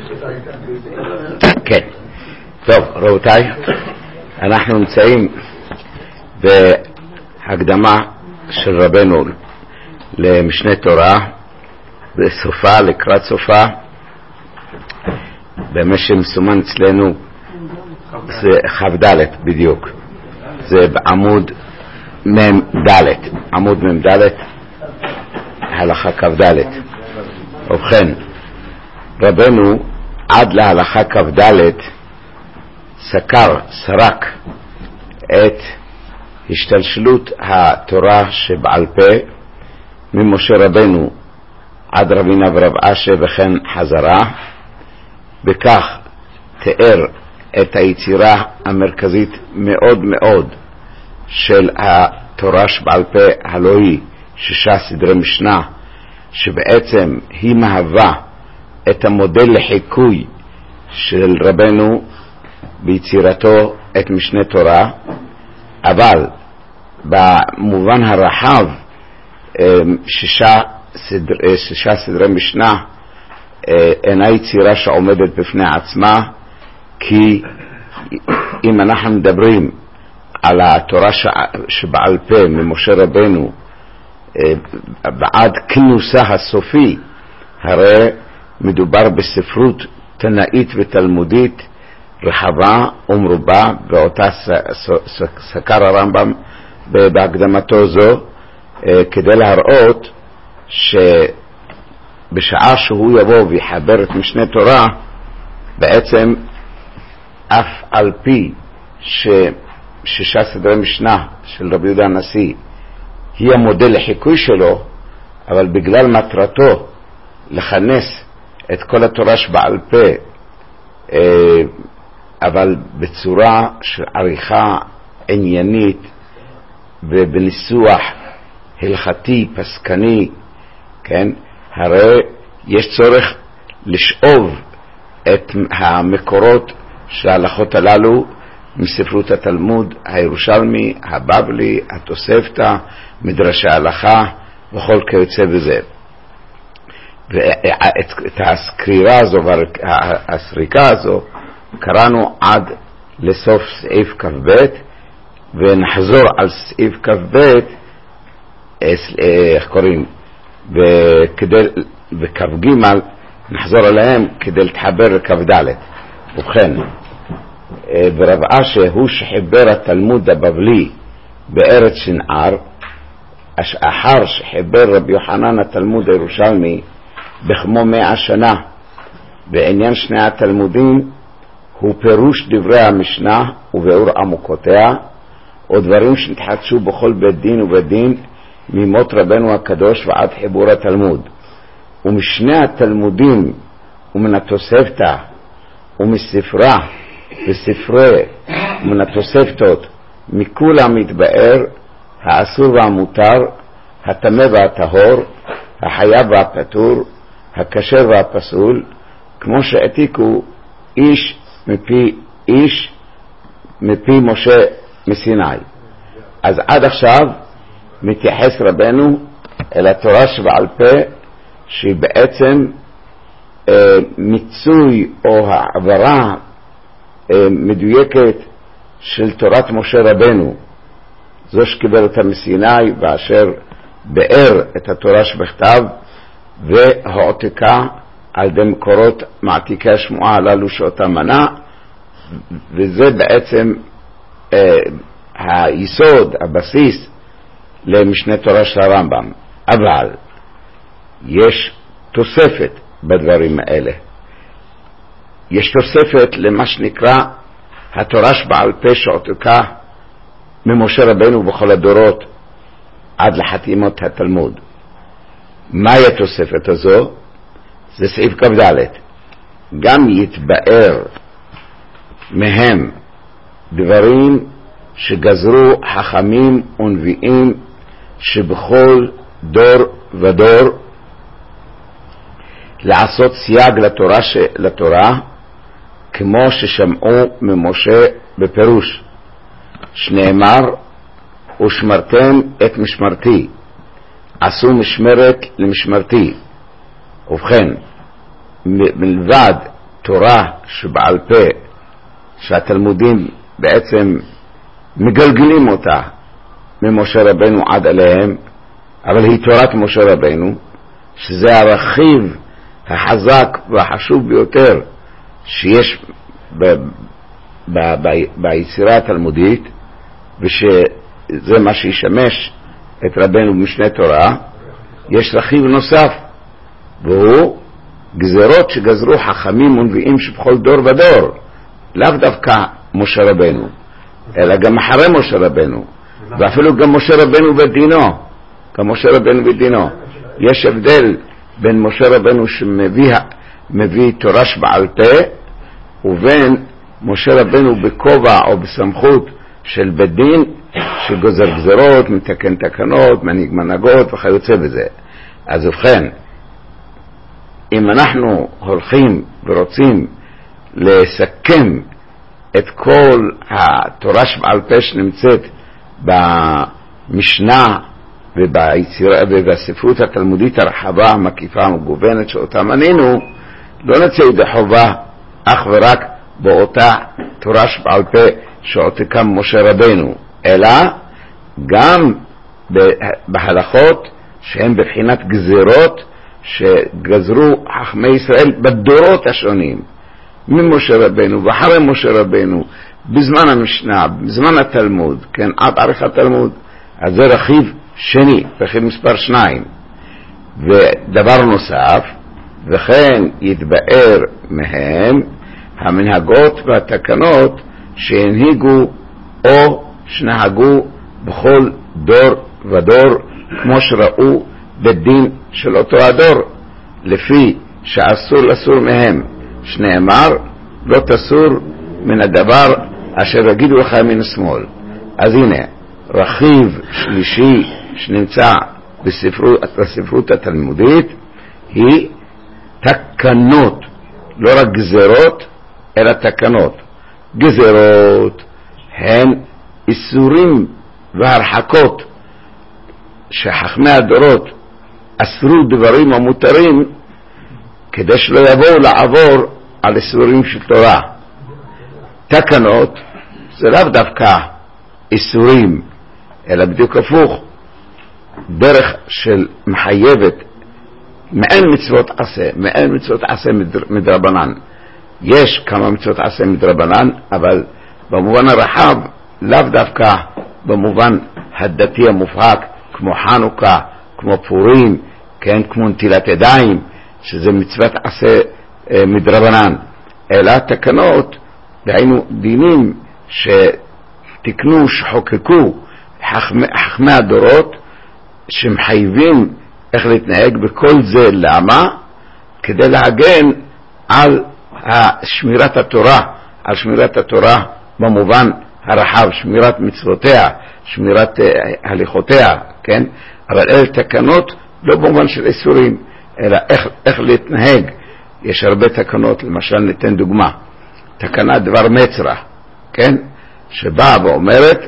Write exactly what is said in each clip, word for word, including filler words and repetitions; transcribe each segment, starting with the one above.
כן. טוב, רבותיי, אנחנו נמצאים בהקדמה של רבנו למשנה תורה, בסופה, לקראת סופה, במה שמסומן אצלנו זה חבדלת בדיוק, זה בעמוד ממדלת, עמוד ממדלת, הלכה כבדלת. ובכן, רבנו עד להלכה כבדלת סקר, סרק את השתלשלות התורה שבעל פה ממשה רבנו עד רבינה ורב אשה וכן חזרה, בכך תיאר את היצירה המרכזית מאוד מאוד של התורה שבעל פה, הלוא היא שישה סדרי משנה, שבעצם היא מהווה את המודל לחיקוי של רבנו ביצירתו את משנה תורה, אבל במובן הרחב שישה סדר, שישה סדרי משנה אינה יצירה שעומדת בפני עצמה, כי אם אנחנו מדברים על התורה שבעל פה ממשה רבנו בעד כינוסה הסופי, הרי מדובר בספרות תנאית ותלמודית רחבה ומרובה, ואותה סקר הרמב"ם בהקדמתו זו כדי להראות שבשעה שהוא יבוא ויחבר את משנה תורה, בעצם אף על פי ששישה סדרי משנה של רבי יהודה הנשיא היא המודל לחיקוי שלו, אבל בגלל מטרתו לכנס את כל התורה שבעל פה, אבל בצורה של עריכה עניינית ובניסוח הלכתי פסקני, כן, הרי יש צורך לשאוב את המקורות של ההלכות הללו מספרות התלמוד, הירושלמי, הבבלי, התוספתא, מדרשי ההלכה וכל כיוצא בזה. ואת הסקרירה הזו והסריקה הזו קראנו עד לסוף סעיף כ"ב, ונחזור על סעיף כ"ב, איך קוראים, וכ"ג נחזור עליהם כדי להתחבר לכ"ד. ובכן, ורב אשה הוא שחיבר התלמוד הבבלי בארץ שנער, אחר שחיבר רבי יוחנן התלמוד הירושלמי בכמו מאה שנה. בעניין שני התלמודים הוא פירוש דברי המשנה וביאור עמוקותיה, או דברים שנתחדשו בכל בית דין ובית דין ממות רבנו הקדוש ועד חיבור התלמוד. ומשני התלמודים ומן התוספתא ומספרה וספרי ומן התוספתות מכולם מתבאר האסור והמותר, הטמא והטהור, החייב והפטור, הכשר והפסול, כמו שהעתיקו איש מפי איש מפי משה מסיני. אז עד עכשיו מתייחס רבנו אל התורה שבעל פה, שהיא בעצם אה, מיצוי או העברה אה, מדויקת של תורת משה רבנו, זו שקיבל אותה מסיני ואשר באר את התורה שבכתב והועתקה על ידי מקורות מעתיקי השמועה הללו שאותה מנה, וזה בעצם אה, היסוד, הבסיס למשנה תורה של הרמב"ם. אבל יש תוספת בדברים האלה, יש תוספת למה שנקרא התורה שבעל פה שהועתקה ממשה רבנו בכל הדורות עד לחתימות התלמוד. מהי התוספת הזו? זה סעיף כ"ד. גם יתבאר מהם דברים שגזרו חכמים ונביאים שבכל דור ודור לעשות סייג לתורה, ש... לתורה כמו ששמעו ממשה בפירוש, שנאמר ושמרתם את משמרתי, עשו משמרת למשמרתי. ובכן, מלבד תורה שבעל פה, שהתלמודים בעצם מגלגלים אותה ממשה רבנו עד אליהם, אבל היא תורת משה רבנו, שזה הרכיב החזק והחשוב ביותר שיש ב, ב, ב, ביצירה התלמודית, ושזה מה שישמש את רבנו במשנה תורה. יש רכיב נוסף, והוא גזרות שגזרו חכמים ונביאים שבכל דור ודור, לאו דווקא משה רבנו, אלא גם אחרי משה רבנו, ואפילו גם משה רבנו בדינו, גם משה רבנו בדינו. יש הבדל בין משה רבנו שמביא מביא תורה שבעל פה, ובין משה רבנו בכובע או בסמכות של בית דין, שגוזר גזרות, מתקן תקנות, מנהיג מנהגות וכיוצא בזה. אז ובכן, אם אנחנו הולכים ורוצים לסכם את כל התורה שבעל פה שנמצאת במשנה וביצירה ובספרות התלמודית הרחבה המקיפה המגוונת שאותה מנינו, לא נצא ידי חובה אך ורק באותה תורה שבעל פה שהועתקה משה רבנו, אלא גם בהלכות שהן בבחינת גזירות שגזרו חכמי ישראל בדורות השונים, ממשה רבנו ואחרי משה רבנו, בזמן המשנה, בזמן התלמוד, כן, עד עריכת התלמוד. אז זה רכיב שני, רכיב מספר שניים. ודבר נוסף, וכן יתבאר מהם המנהגות והתקנות שהנהיגו או שנהגו בכל דור ודור, כמו שראו בדין של אותו הדור, לפי שאסור לסור מהם, שנאמר לא תסור מן הדבר אשר יגידו לך מן השמאל. אז הנה רכיב שלישי שנמצא בספרות, בספרות התלמודית, היא תקנות, לא רק גזרות אלא תקנות. גזרות הן איסורים והרחקות שחכמי הדורות אסרו דברים המותרים כדי שלא יבואו לעבור על איסורים של תורה. תקנות זה לאו דווקא איסורים, אלא בדיוק הפוך, דרך של מחייבת, מעין מצוות עשה, מעין מצוות עשה מדרבנן. יש כמה מצוות עשה מדרבנן, אבל במובן הרחב, לאו דווקא במובן הדתי המובהק, כמו חנוכה, כמו פורים, כן, כמו נטילת ידיים, שזה מצוות עשה אה, מדרבנן, אלא תקנות, דהיינו דינים שתקנו, שחוקקו חכמי, חכמי הדורות, שמחייבים איך להתנהג בכל זה. למה? כדי להגן על שמירת התורה, על שמירת התורה במובן הרחב, שמירת מצוותיה, שמירת הליכותיה, כן? אבל אלה תקנות לא במובן של איסורים, אלא איך, איך להתנהג. יש הרבה תקנות, למשל ניתן דוגמה, תקנה דבר מצרה, כן? שבאה ואומרת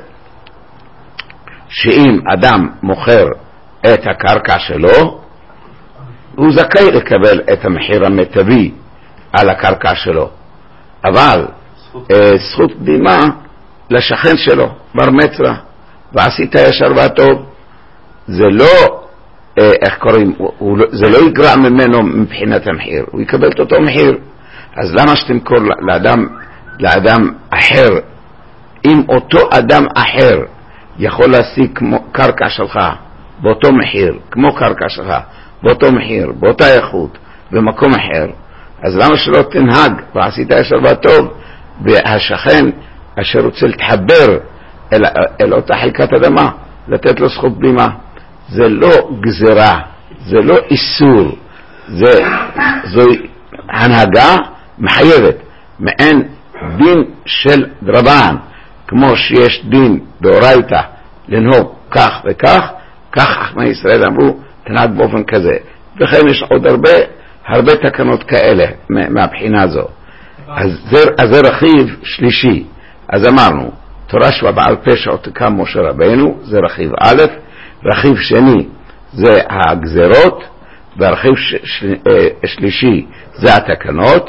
שאם אדם מוכר את הקרקע שלו, הוא זכאי לקבל את המחיר המיטבי על הקרקע שלו, אבל זכות, אה, זכות קדימה לשכן שלו, בר מצרה, ועשית ישר והטוב, זה לא, אה, איך קוראים, הוא, הוא, זה לא יגרע ממנו מבחינת המחיר, הוא יקבל את אותו מחיר. אז למה שתמכור לאדם, לאדם אחר, אם אותו אדם אחר יכול להשיג כמו קרקע שלך באותו מחיר, כמו קרקע שלך באותו מחיר, באותה איכות, במקום אחר, אז למה שלא תנהג ועשית ישר והטוב, והשכן אשר רוצה להתחבר אל, אל אותה חלקת אדמה, לתת לו זכות קדימה? זה לא גזרה, זה לא איסור, זה, זו הנהגה מחייבת, מעין דין של דרבנן, כמו שיש דין באורייתא לנהוג כך וכך, כך חכמי ישראל אמרו תנהג באופן כזה. וכן יש עוד הרבה הרבה תקנות כאלה מהבחינה הזו. אז זה, אז זה רכיב שלישי. אז אמרנו תורה שבעל פה שהועתקה משה רבנו, זה רכיב א'. רכיב שני זה הגזרות, והרכיב ש, ש, שלישי זה התקנות.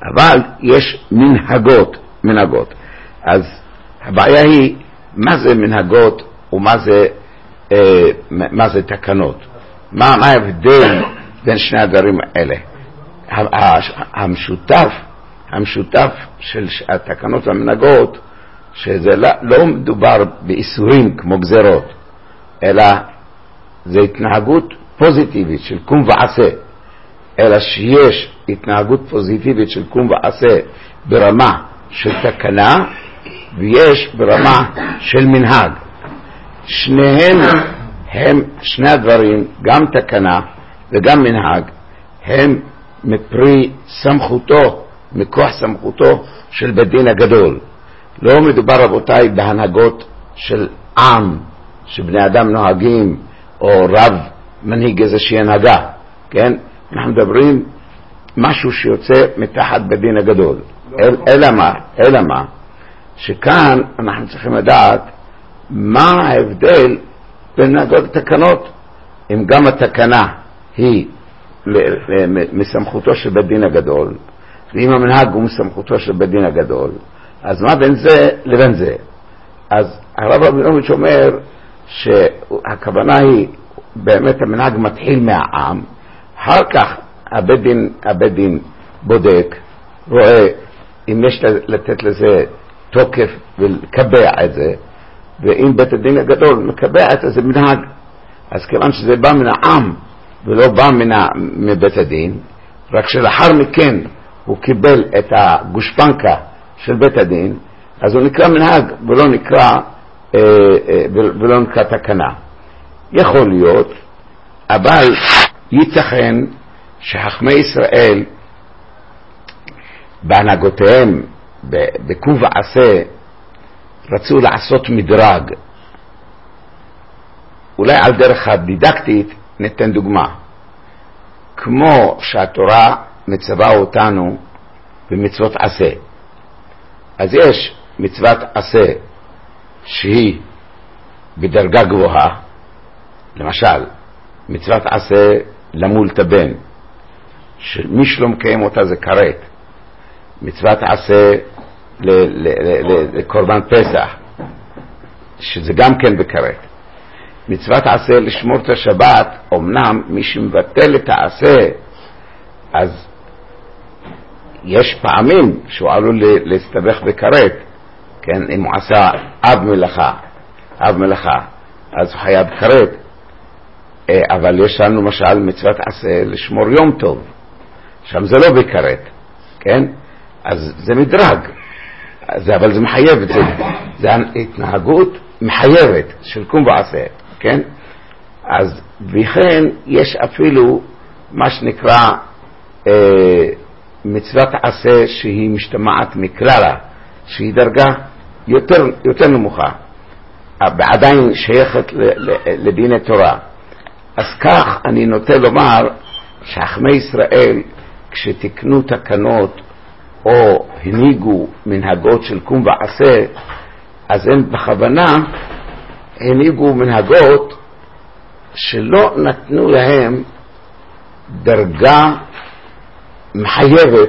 אבל יש מנהגות, מנהגות. אז הבעיה היא מה זה מנהגות ומה זה, אה, מה זה תקנות. מה, מה ההבדל בין שני הדברים האלה? המשותף, המשותף של התקנות והמנהגות, שזה לא, לא מדובר באיסורים כמו גזרות, אלא זה התנהגות פוזיטיבית של קום ועשה, אלא שיש התנהגות פוזיטיבית של קום ועשה ברמה של תקנה, ויש ברמה של מנהג. שניהם הם, שני הדברים, גם תקנה וגם מנהג, הם מפרי סמכותו, מכוח סמכותו של בית דין הגדול. לא מדובר רבותיי בהנהגות של עם, שבני אדם נוהגים, או רב מנהיג איזושהי הנהגה, כן? אנחנו מדברים משהו שיוצא מתחת בית דין הגדול. אל, אלא מה? אלא מה? שכאן אנחנו צריכים לדעת מה ההבדל בין הנהגות ותקנות. אם גם התקנה היא מסמכותו של בית דין הגדול, ואם המנהג הוא מסמכותו של בית דין הגדול, אז מה בין זה לבין זה? אז הרב רבינוביץ' אומר שהכוונה היא באמת המנהג מתחיל מהעם, אחר כך הבית דין, הבית דין בודק, רואה אם יש לתת לזה תוקף ולקבע את זה, ואם בית הדין הגדול מקבע את זה מנהג. אז כיוון שזה בא מן העם ולא בא מן מבית הדין, רק שלאחר מכן הוא קיבל את הגושפנקה של בית הדין, אז הוא נקרא מנהג ולא נקרא, אה, אה, ולא נקרא תקנה. יכול להיות, אבל ייתכן שחכמי ישראל בהנהגותיהם בקום ועשה רצו לעשות מדרג. אולי על דרך הדידקטית ניתן דוגמה. כמו שהתורה מצווה אותנו במצוות עשה, אז יש מצוות עשה שהיא בדרגה גבוהה, למשל מצוות עשה למול את הבן, שמי שלא מקיים אותה זה כרת. מצוות עשה לקורבן פסח, שזה גם כן בכרת. מצוות עשה לשמור את השבת, אמנם מי שמבטל את העשה, אז יש פעמים שהוא עלול להסתבך בכרת, כן, אם הוא עשה אב מלאכה, אב מלאכה, אז הוא חייב כרת. אבל יש לנו משל מצוות עשה לשמור יום טוב, שם זה לא בכרת, כן? אז זה מדרג, זה, אבל זה מחייב, זה, זה התנהגות מחייבת של קום ועשה, כן? אז בכן יש אפילו מה שנקרא אה, מצוות עשה שהיא משתמעת מכללה, שהיא דרגה יותר, יותר נמוכה, עדיין שייכת לדיני תורה. אז כך אני נוטה לומר שחכמי ישראל כשתקנו תקנות או הנהיגו מנהגות של קום ועשה, אז הם בכוונה הנהיגו מנהגות שלא נתנו להם דרגה מחייבת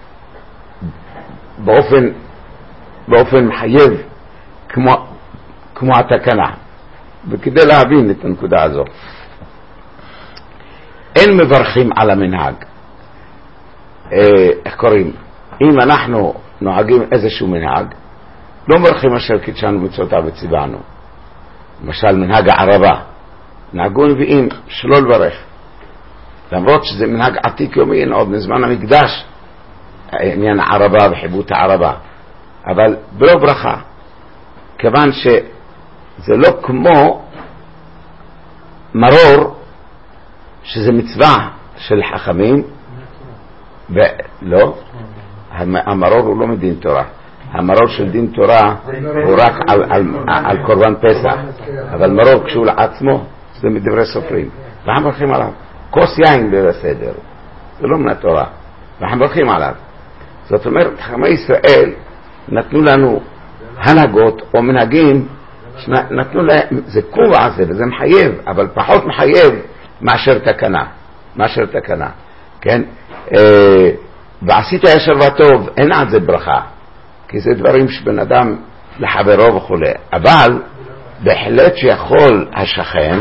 באופן, באופן מחייב כמו, כמו התקנה. וכדי להבין את הנקודה הזו, אין מברכים על המנהג. איך קוראים? אם אנחנו נוהגים איזשהו מנהג, לא מברכים אשר קידשנו מצוותיו וציוונו. למשל מנהג הערבה, נהגו נביאים שלא לברך, למרות שזה מנהג עתיק יומין עוד מזמן המקדש, עניין הערבה וחיבות הערבה, אבל בלא ברכה, כיוון שזה לא כמו מרור, שזה מצווה של חכמים, ולא, המרור הוא לא מדין תורה. המרור של דין תורה הוא רק על, על, על קורבן פסח, אבל מרור כשהוא לעצמו זה מדברי סופרים, ואנחנו מברכים עליו. כוס יין בסדר, זה לא מן התורה, ואנחנו מברכים עליו. זאת אומרת, חכמי ישראל נתנו לנו הנהגות או מנהגים, נתנו להם, זה קום ועשה וזה מחייב, אבל פחות מחייב מאשר תקנה, מאשר תקנה, כן? אה, ועשית ישר וטוב, אין על זה ברכה, כי זה דברים שבן אדם לחברו וכו'. אבל בהחלט שיכול השכן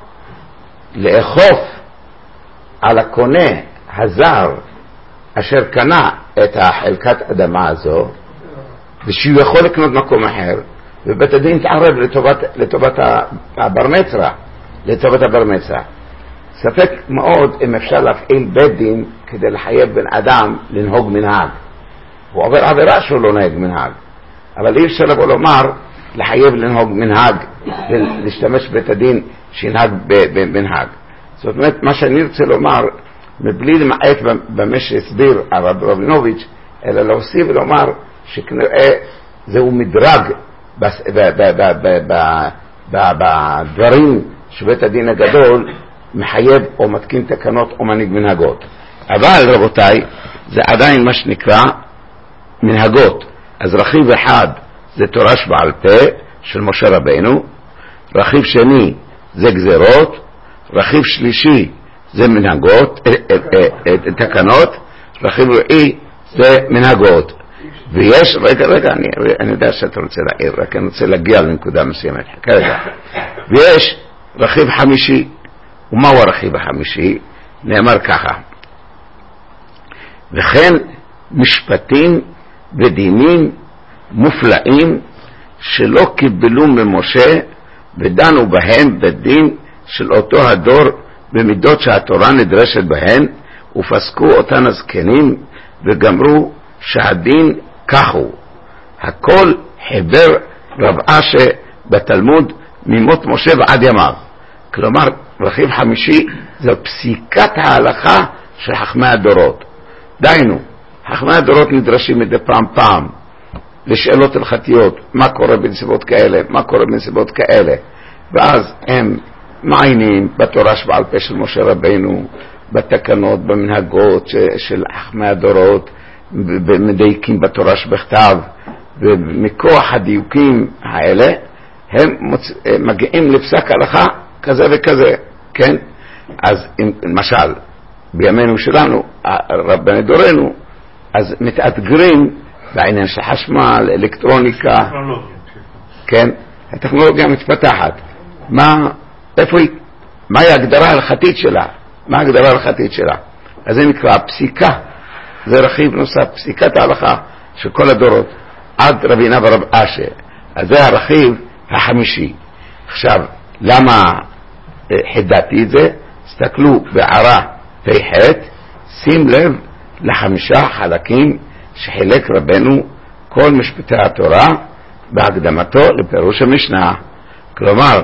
לאכוף על הקונה הזר אשר קנה את החלקת אדמה הזו, ושהוא יכול לקנות מקום אחר, ובית הדין תערב לטובת, לטובת הבר מצווה, לטובת הבר מצווה. ספק מאוד אם אפשר להפעיל בית דין כדי לחייב בן אדם לנהוג מנהג. הוא עובר עבירה שהוא לא נהג מנהג, אבל אי אפשר לבוא לומר לחייב לנהוג מנהג, להשתמש בית הדין שינהג במנהג. זאת אומרת, מה שאני רוצה לומר, מבלי למעט במה שהסביר הרב רבינוביץ', אלא להוסיף ולומר שכנראה זהו מדרג בדברים שבית הדין הגדול מחייב או מתקין תקנות או מנהיג מנהגות. אבל רבותיי, זה עדיין מה שנקרא מנהגות. אז רכיב אחד זה תורה שבעל פה של משה רבינו, רכיב שני זה גזרות, רכיב שלישי זה מנהגות, תקנות, רכיב רביעי זה מנהגות. ויש, רגע, רגע, אני, אני יודע שאתה רוצה להעיר, רק אני רוצה להגיע לנקודה מסוימת, כרגע. ויש רכיב חמישי, ומהו הרכיב החמישי? נאמר ככה: וכן משפטים ודינים מופלאים שלא קיבלו ממשה ודנו בהם בדין של אותו הדור במידות שהתורה נדרשת בהן, ופסקו אותן הזקנים וגמרו שהדין כך הוא. הכל חיבר רב אשה בתלמוד ממות משה ועד ימיו. כלומר, רכיב חמישי זה פסיקת ההלכה של חכמי הדורות. דיינו, חכמי הדורות נדרשים מדי פעם פעם לשאלות הלכתיות, מה קורה בנסיבות כאלה, מה קורה בנסיבות כאלה, ואז הם מעיינים בתורה שבעל פה של משה רבינו, בתקנות, במנהגות של חכמי הדורות, מדייקים בתורה שבכתב, ומכוח הדיוקים האלה הם מוצ... מגיעים לפסק הלכה כזה וכזה, כן? אז למשל בימינו שלנו, רבני דורנו, אז מתאתגרים בעניין של חשמל, אלקטרוניקה, כן? הטכנולוגיה מתפתחת. מה, איפה היא? מהי ההגדרה ההלכתית שלה? מה ההגדרה ההלכתית שלה? אז זה נקרא פסיקה. זה רכיב נוסף, פסיקת ההלכה של כל הדורות, עד רבינה ורב אשה. אז זה הרכיב החמישי. עכשיו, למה חידדתי את זה? הסתכלו בערה פ"ח, שים לב לחמישה חלקים שחילק רבנו כל משפטי התורה בהקדמתו לפירוש המשנה. כלומר,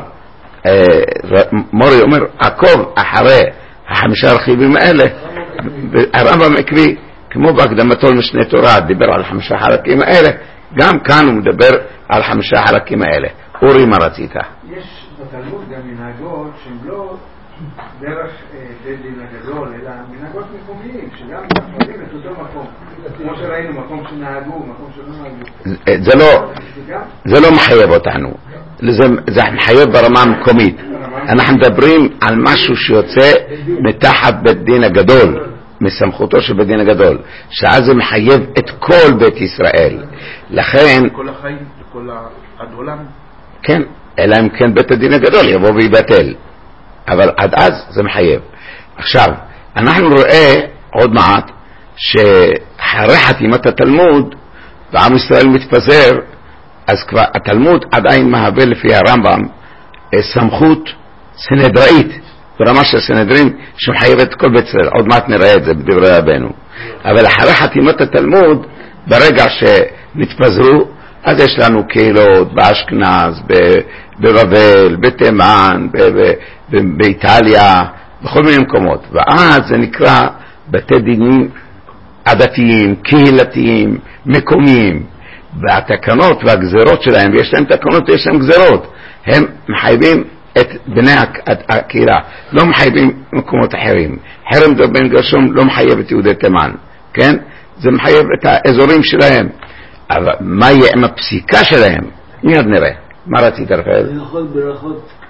מורי אומר, עקוב אחרי החמישה רכיבים האלה. הרמב"ם הקריא, כמו בהקדמתו למשנה תורה, דיבר על חמישה חלקים האלה, גם כאן הוא מדבר על חמישה חלקים האלה. אורי, מה רצית? יש בתלמוד גם מנהגות שהן לא דרך בית דין הגדול, אלא מנהגות מקומיים, שגם מפרדים את אותו מקום. כמו שראינו, מקום שנהגו, מקום שלא נהגו. זה לא, זה לא מחייב אותנו. זה, זה מחייב ברמה המקומית. אנחנו מדברים על משהו שיוצא מתחת בית דין הגדול, מסמכותו של בית דין הגדול, שאז זה מחייב את כל בית ישראל. לכן... כל החיים, כל העולם. כן, אלא אם כן בית הדין הגדול יבוא ויבטל. אבל עד אז זה מחייב. עכשיו, אנחנו רואה עוד מעט שאחרי חתימת התלמוד ועם ישראל מתפזר, אז כבר התלמוד עדיין מהווה לפי הרמב"ם סמכות סנהדראית, ברמה של סנהדרין שמחייבת את כל בית ישראל. עוד מעט נראה את זה בדברי רבנו. אבל אחרי חתימת התלמוד, ברגע שנתפזרו, אז יש לנו קהילות באשכנז, בבבל, בתימן, באיטליה, בכל מיני מקומות. ואז זה נקרא בתי דינים עדתיים, קהילתיים, מקומיים. והתקנות והגזרות שלהם, ויש להם תקנות ויש להם גזרות, הם מחייבים את בני הקהילה, לא מחייבים מקומות אחרים. חרם דוד בן גרשום לא מחייב את יהודי תימן, כן? זה מחייב את האזורים שלהם. אבל מה יהיה עם הפסיקה שלהם? מיד נראה. מה רצית רפאל? הלכות ברכות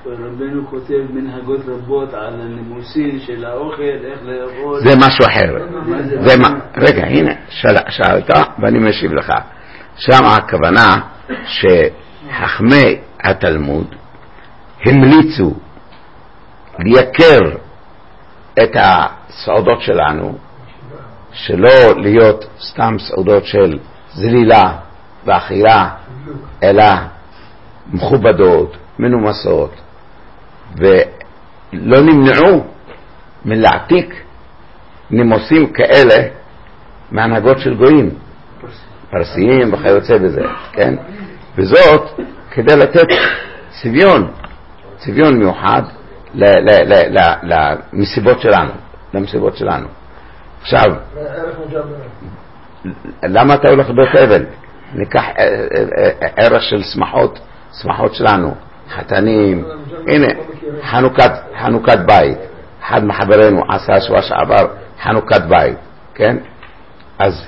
רבנו כותב מנהגות רבות על הנימוסין של האוכל, איך לאכול. זה משהו אחר. זה מה, רגע, הנה, שאלת ואני משיב לך. שם הכוונה שחכמי התלמוד המליצו לייקר את הסעודות שלנו, שלא להיות סתם סעודות של זלילה ואכילה, אלא מכובדות, מנומסות, ולא נמנעו מלהעתיק נימוסים כאלה מהנהגות של גויים, פרסיים וכיוצא בזה, כן? וזאת כדי לתת צביון, צביון מיוחד למסיבות שלנו, למסיבות שלנו. עכשיו, למה אתה הולך לבית אבל? ניקח ערך של שמחות, שמחות שלנו, חתנים, הנה, חנוכת, חנוכת בית. אחד מחברנו עשה שבוע שעבר חנוכת בית, כן? אז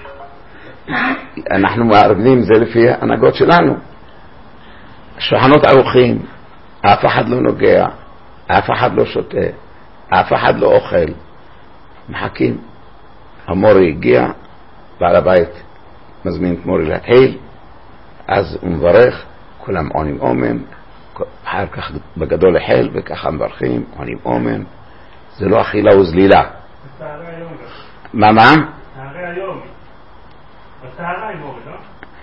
אנחנו מארגנים זה לפי ההנהגות שלנו. שולחנות ערוכים, אף אחד לא נוגע, אף אחד לא שותה, אף אחד לא אוכל. מחכים. המורי הגיע, בעל הבית מזמין את מורי להתחיל, אז הוא מברך, כולם עונים אומן, אחר כך בגדול החל, וככה מברכים, עונים אומן. זה לא אכילה וזלילה. בצהרי היום. מה מה? בצהרי היום. בצהרי מורי, לא?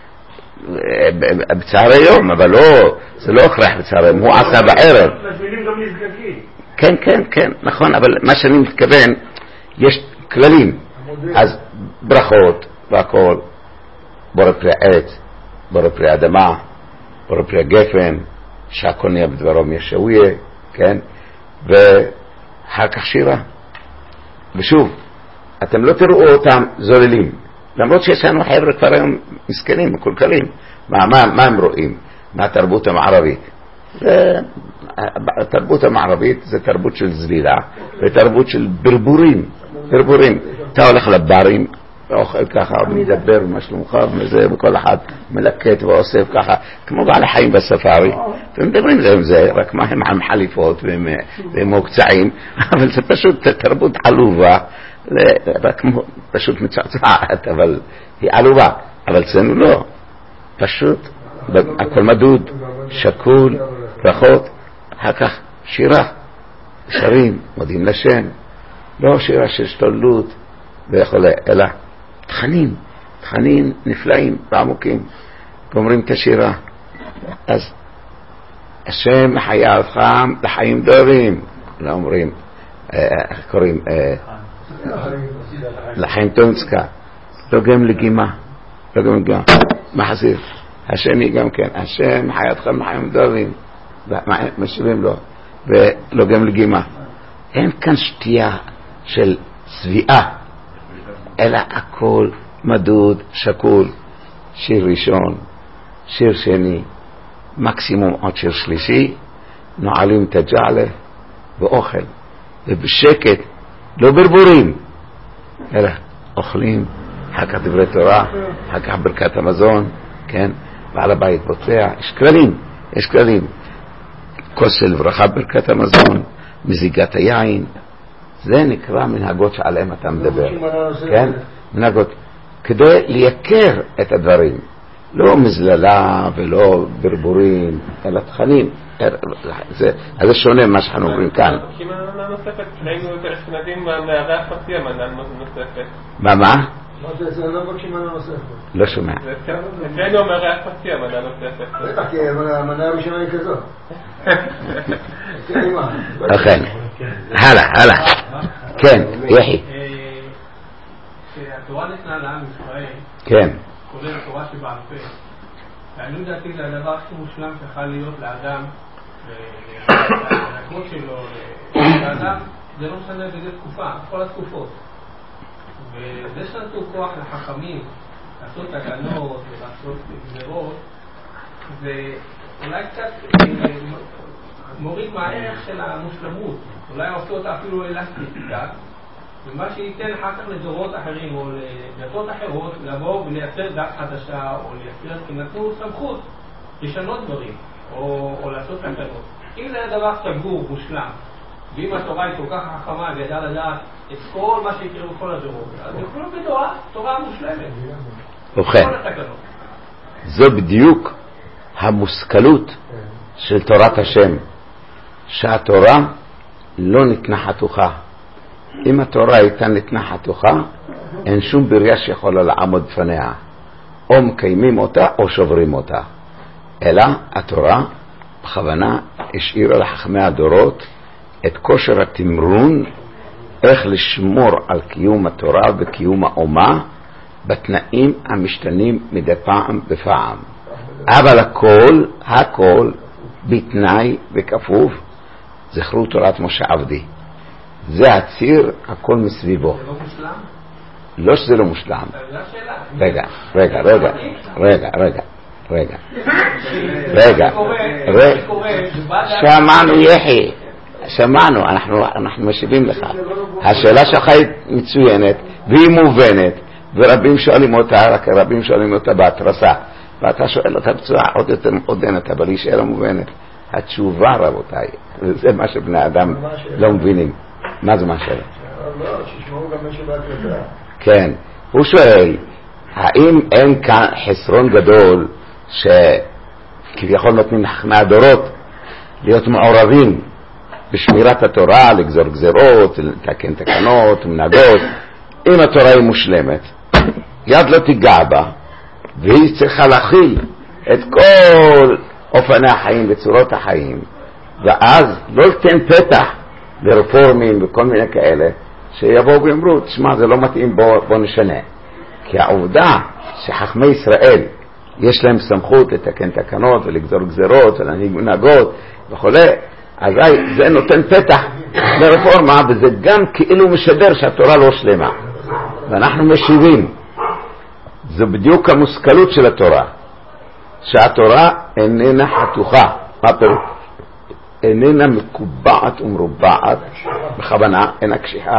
בצהרי היום, אבל לא, זה לא הכרח בצהרי היום, הוא עשה בערב. מזמינים גם נזקקים. כן, כן, כן, נכון, אבל מה שאני מתכוון, יש כללים. אז ברכות והכל, בורא פרי עץ, בורא פרי אדמה, בורא פרי גפן, שהכל נהיה בדברו מישעויה, כן? ואחר כך שירה. ושוב, אתם לא תראו אותם זוללים, למרות שיש לנו חבר'ה כבר היום מסכנים, מקולקלים. מה, מה, מה הם רואים? מהתרבות המערבית. זה, התרבות המערבית זה תרבות של זלילה ותרבות של ברבורים. ברבורים. אתה הולך לברים, ואוכל ככה, ומדבר ומה שלומך, וזה, וכל אחד מלקט ואוסף ככה, כמו בעלי חיים בספארי. ומדברים זה עם זה, רק מה הם עם חליפות והם מוקצעים, אבל זה פשוט תרבות עלובה, רק פשוט מצעצעת, אבל היא עלובה. אבל אצלנו לא. פשוט, הכל מדוד, שקול, ברכות, אחר כך שירה, שרים, מודים לשם. לא שירה של שתולות ויכולה, אלא תכנים, תכנים נפלאים ועמוקים. ואומרים את השירה. אז השם מחיה אותך לחיים דורים. לא אומרים, איך קוראים? לחיים טונסקה. לא גם לגימה. לא גם לגימה. מחזיר. השם היא גם כן. השם מחיה אותך לחיים דורים. משיבים לו. ולא גם לגימה. אין כאן שתייה של צביעה, אלא הכל מדוד, שקול. שיר ראשון, שיר שני, מקסימום עוד שיר שלישי, נועלים את הג'עלה ואוכל, ובשקט, לא ברבורים, אלא אוכלים, אחר כך דברי תורה, אחר כך ברכת המזון, כן, ועל הבית פותח, יש כללים, יש כללים, כוס של ברכה ברכת המזון, מזיגת היין, זה נקרא מנהגות שעליהם אתה מדבר, כן? מנהגות, כדי לייקר את הדברים, לא מזללה ולא ברבורים, אלא תכנים, זה, זה שונה מה שאנחנו אומרים כאן. כי מנה נוספת, ראינו יותר אשכנזים מהריח מציע מנה נוספת. מה מה? מה זה, זה לא מבקשים מנה נוספת. לא שומע. אצלנו אומר ריח מציע מנה נוספת. בטח, כי המנה הראשונה היא כזאת. אכן, הלאה, הלאה. כן, יחי. כשהתורה ניתנה לעם ישראל, כן. כולל התורה שבעל פה, ואני דעתי זה הדבר הכי מושלם שצריכה להיות לאדם, לנקות שלו, לאדם, זה לא משנה באיזה תקופה, כל התקופות. וזה שנתנו כוח לחכמים, לעשות תקנות ולעשות גזרות, זה אולי קצת מוריד מהערך של המושלמות, אולי עושה אותה אפילו אלסטית קצת, ומה שייתן אחר כך לדורות אחרים או לדתות אחרות לבוא ולייצר דת חדשה או לייצר, כי נתנו סמכות לשנות דברים או, או לעשות תקנות. אם זה דבר סגור, מושלם, ואם התורה היא כל כך חכמה וידעה לדעת את כל מה שיקרה בכל הדורות, אז יכולו בתורה, תורה מושלמת. ובכן, זו בדיוק המושכלות של תורת השם, שהתורה לא ניתנה חתוכה. אם התורה הייתה ניתנה חתוכה, אין שום בריאה שיכולה לעמוד בפניה. או מקיימים אותה או שוברים אותה. אלא התורה בכוונה השאירה לחכמי הדורות את כושר התמרון, איך לשמור על קיום התורה וקיום האומה בתנאים המשתנים מדי פעם בפעם. אבל הכל, הכל בתנאי וכפוף, זכרו תורת משה עבדי. זה הציר, הכל מסביבו. זה לא מושלם? לא שזה לא מושלם. רגע, רגע, רגע, רגע, רגע, רגע, רגע, שמענו יחי, שמענו, אנחנו משיבים לך. השאלה שלך היא מצוינת והיא מובנת, ורבים שואלים אותה, רק רבים שואלים אותה בהתרסה, ואתה שואל אותה בצורה עוד יותר עודנת, אבל היא שאלה מובנת. התשובה, רבותיי, זה מה שבני אדם לא מבינים. מה זה מה שאלה? לא, שישמעו גם משהו בהקלטה. כן, הוא שואל, האם אין כאן חסרון גדול שכביכול נותנים חכמי הדורות להיות מעורבים בשמירת התורה, לגזור גזרות, לתקן תקנות, מנהגות? אם התורה היא מושלמת, יד לא תיגע בה, והיא צריכה להכיל את כל אופני החיים וצורות החיים, ואז לא תתן פתח לרפורמים וכל מיני כאלה שיבואו ויאמרו, תשמע, זה לא מתאים, בוא, בוא נשנה. כי העובדה שחכמי ישראל יש להם סמכות לתקן תקנות ולגזור גזרות ולהנהיג מנהגות וכו', אז זה נותן פתח לרפורמה, וזה גם כאילו משדר שהתורה לא שלמה. ואנחנו משיבים, זו בדיוק המושכלות של התורה, שהתורה איננה חתוכה. מה פירוש? איננה מקובעת ומרובעת בכוונה, אינה קשיחה,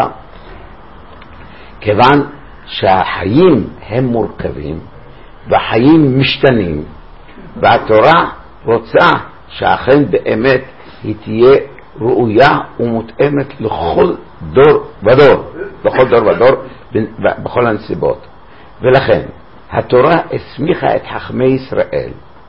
כיוון שהחיים הם מורכבים והחיים משתנים, והתורה רוצה שאכן באמת היא תהיה ראויה ומותאמת לכל דור ודור, בכל דור ודור, בכל הנסיבות. ולכן התורה הסמיכה את חכמי ישראל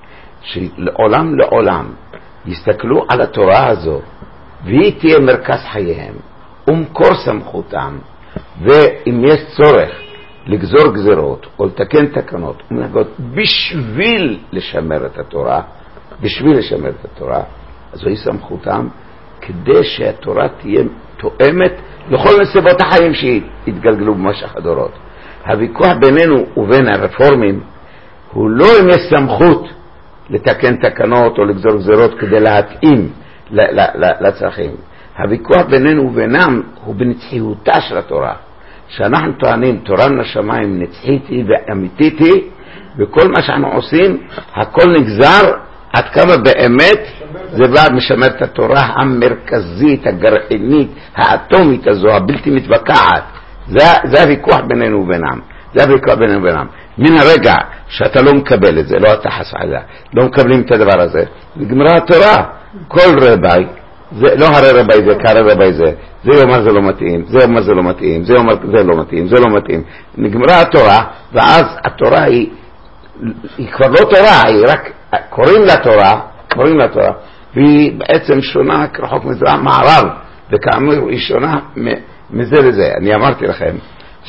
שלעולם לעולם יסתכלו על התורה הזו, והיא תהיה מרכז חייהם ומקור סמכותם, ואם יש צורך לגזור גזרות או לתקן תקנות ומנהגות בשביל לשמר את התורה, בשביל לשמר את התורה, אז זוהי סמכותם, כדי שהתורה תהיה תואמת לכל נסיבות החיים שהתגלגלו במשך הדורות. הוויכוח בינינו ובין הרפורמים הוא לא אם יש סמכות לתקן תקנות או לגזור גזרות כדי להתאים לצרכים. הוויכוח בינינו ובינם הוא בנצחיותה של התורה, שאנחנו טוענים תורה מן השמיים נצחית היא ואמיתית היא, וכל מה שאנחנו עושים הכל נגזר עד כמה באמת זה בא משמר את התורה המרכזית, הגרעינית, האטומית הזו, הבלתי מתווכחת. זה, זה הוויכוח בינינו ובינם. זה הוויכוח בינינו ובינם. מן הרגע שאתה לא מקבל את זה, לא אתה חסעדה, לא מקבלים את הדבר הזה, נגמרה התורה. כל רבי, זה לא הרי רבי זה, כהרי רבי זה, זה אומר זה לא מתאים, זה אומר זה לא מתאים, זה אומר זה לא מתאים, זה לא מתאים. נגמרה התורה, ואז התורה היא, היא כבר לא תורה, היא רק קוראים לה תורה, קוראים לה תורה, והיא בעצם שונה כרחוק מזרח מערב, וכאמור היא שונה מזה לזה. אני אמרתי לכם